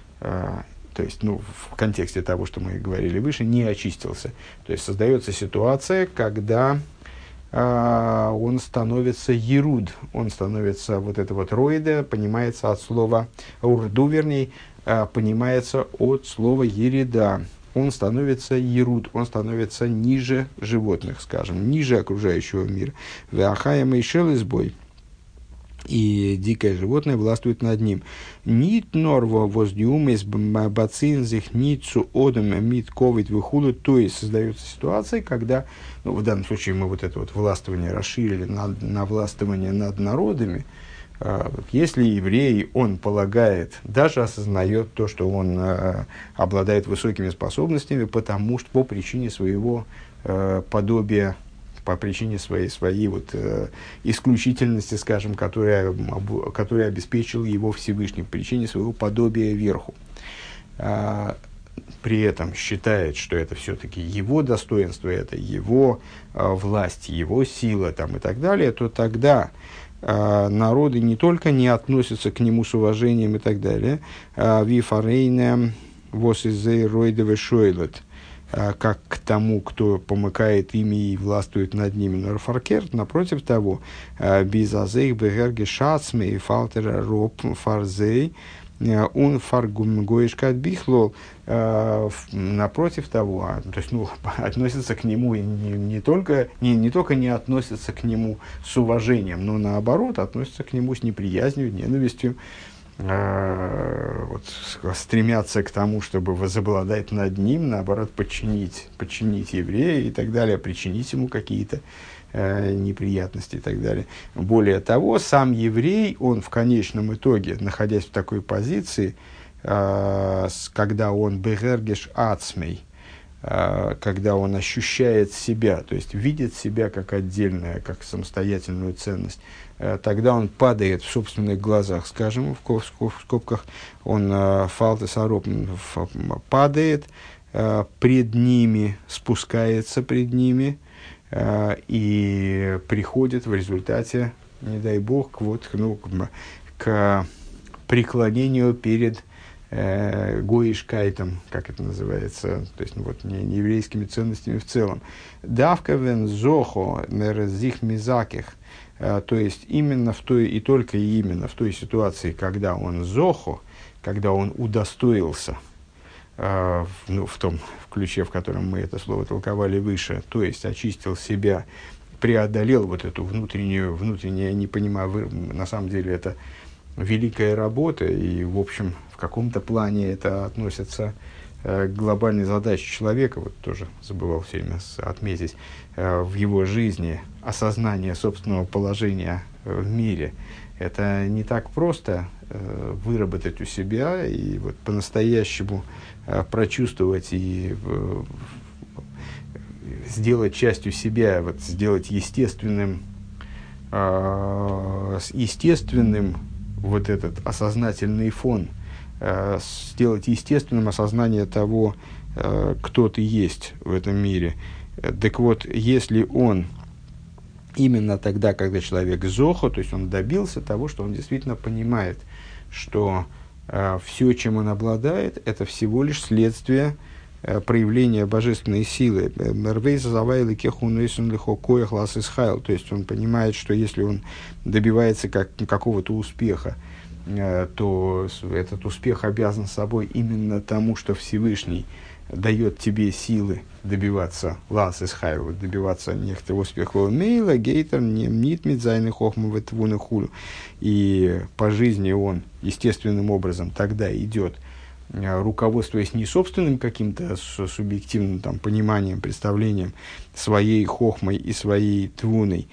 То есть, ну, в контексте того, что мы говорили выше, не очистился. То есть, создается ситуация, когда э, он становится еруд, он становится, вот это вот роида, понимается от слова урду, вернее, э, понимается от слова ереда. Он становится еруд, он становится ниже животных, скажем, ниже окружающего мира. Веахаем и шелесбой. И дикое животное властвует над ним. Нит норво воздюмес бацинзих ницу одам мит ковид выхулу. То есть создается ситуация, когда, ну, в данном случае мы вот это вот властвование расширили на, на властвование над народами. Если еврей, он полагает, даже осознает то, что он э, обладает высокими способностями, потому что по причине своего э, подобия, по причине своей, своей вот, э, исключительности, скажем, которая, которая обеспечил его Всевышний, по причине своего подобия верху. А, при этом считает, что это все-таки его достоинство, это его а, власть, его сила там, и так далее, то тогда а, народы не только не относятся к нему с уважением и так далее, «Вифарейне восизей ройдеве шойлет», как к тому, кто помыкает ими и властвует над ними. Но Рафаркерт, напротив того, «Бизазейх бегерге шацме и фалтера роб фарзей, он фаргум гоишкат бихлол», напротив того, то есть, ну, относятся к нему не, не, только, не, не только не относятся к нему с уважением, но наоборот, относятся к нему с неприязнью, ненавистью. Вот, стремятся к тому, чтобы возобладать над ним, наоборот, подчинить, подчинить еврея и так далее, причинить ему какие-то э, неприятности и так далее. Более того, сам еврей, он в конечном итоге, находясь в такой позиции, э, когда он бегергеш ацмей, э, когда он ощущает себя, то есть видит себя как отдельное, как самостоятельную ценность, тогда он падает в собственных глазах, скажем, в скобках, он фалтес ароп падает пред ними, спускается пред ними и приходит в результате, не дай бог, к, вот, ну, к преклонению перед э, гоишкайтом, как это называется, то есть, ну, вот, не, не еврейскими ценностями в целом. Давка вен зохо нерзих мизаких. То есть, именно в той, и только и именно в той ситуации, когда он зохо, когда он удостоился, э, ну, в том в ключе, в котором мы это слово толковали выше, то есть, очистил себя, преодолел вот эту внутреннюю, внутреннее, я не понимаю, на самом деле это великая работа, и, в общем, в каком-то плане это относится к глобальной задаче человека, вот тоже забывал все время отметить, в его жизни осознание собственного положения в мире. Это не так просто выработать у себя и вот по-настоящему прочувствовать и сделать частью себя, вот сделать естественным э, с естественным вот этот осознательный фон, э, сделать естественным осознание того, э, кто ты есть в этом мире. Так вот, если он именно тогда, когда человек зохо, то есть он добился того, что он действительно понимает, что э, все, чем он обладает, это всего лишь следствие э, проявления божественной силы. То есть он понимает, что если он добивается как, какого-то успеха, э, то этот успех обязан собой именно тому, что Всевышний дает тебе силы добиваться лас из хайла, добиваться некоторого успеха. Мейла, гейтер, нит мидзайны хохмы твуны хулю. И по жизни он естественным образом тогда идет, руководствуясь не собственным каким-то субъективным там, пониманием, представлением своей хохмой и своей твуной.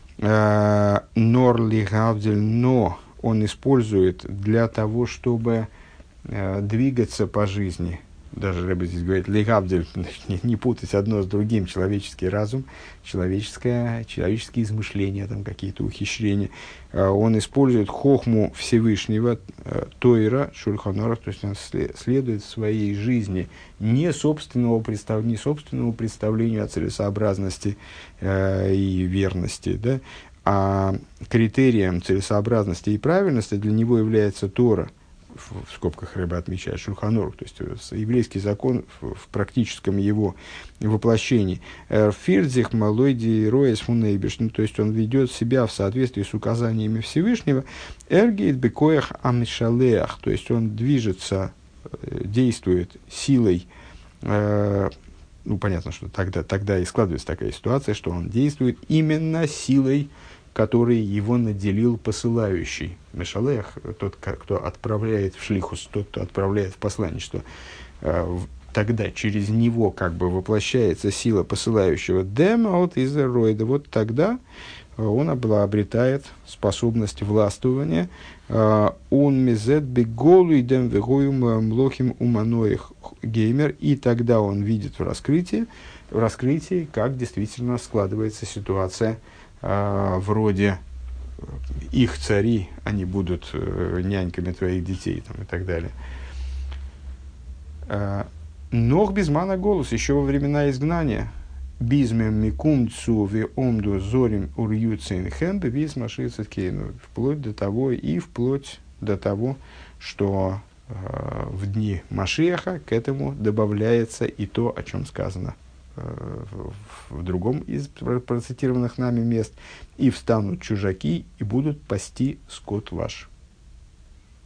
Норли гавдель, но он использует для того, чтобы двигаться по жизни. Даже Рэбе здесь говорит, легавдель, не, не путать одно с другим, человеческий разум, человеческое, человеческие измышления, там какие-то ухищрения. Он использует хохму Всевышнего, Тойра, Шульхан Арух, то есть он следует в своей жизни не собственному, представ, не собственному представлению о целесообразности э, и верности, да, а критерием целесообразности и правильности для него является Тора. В скобках Рэбе отмечает Шульхан Арух, то есть еврейский закон в, в практическом его воплощении. Фирдзих малойди роес фунейбиш, то есть он ведет себя в соответствии с указаниями Всевышнего. Эргейт бекоях амишалеах, то есть он движется, действует силой. Э, ну, понятно, что тогда, тогда и складывается такая ситуация, что он действует именно силой, который его наделил посылающий. Мешалех, тот, кто отправляет в шлихус, тот, кто отправляет в посланничество. Тогда через него как бы воплощается сила посылающего. Демаут из роида. Вот тогда он обретает способность властвования. Он мезет беголу и дем вегоем млохим уманоих геймер. И тогда он видит в раскрытии, в раскрытии, как действительно складывается ситуация. Uh, вроде их цари, они будут uh, няньками твоих детей там, и так далее. Uh, Нох безмана голос, еще во времена изгнания. Бизмем микум цу ве омду зорим урьюцин хэмбе виз машица кейну. Вплоть до того и вплоть до того, что uh, в дни Машиаха к этому добавляется и то, о чем сказано В, в другом из процитированных нами мест. И встанут чужаки и будут пасти скот ваш.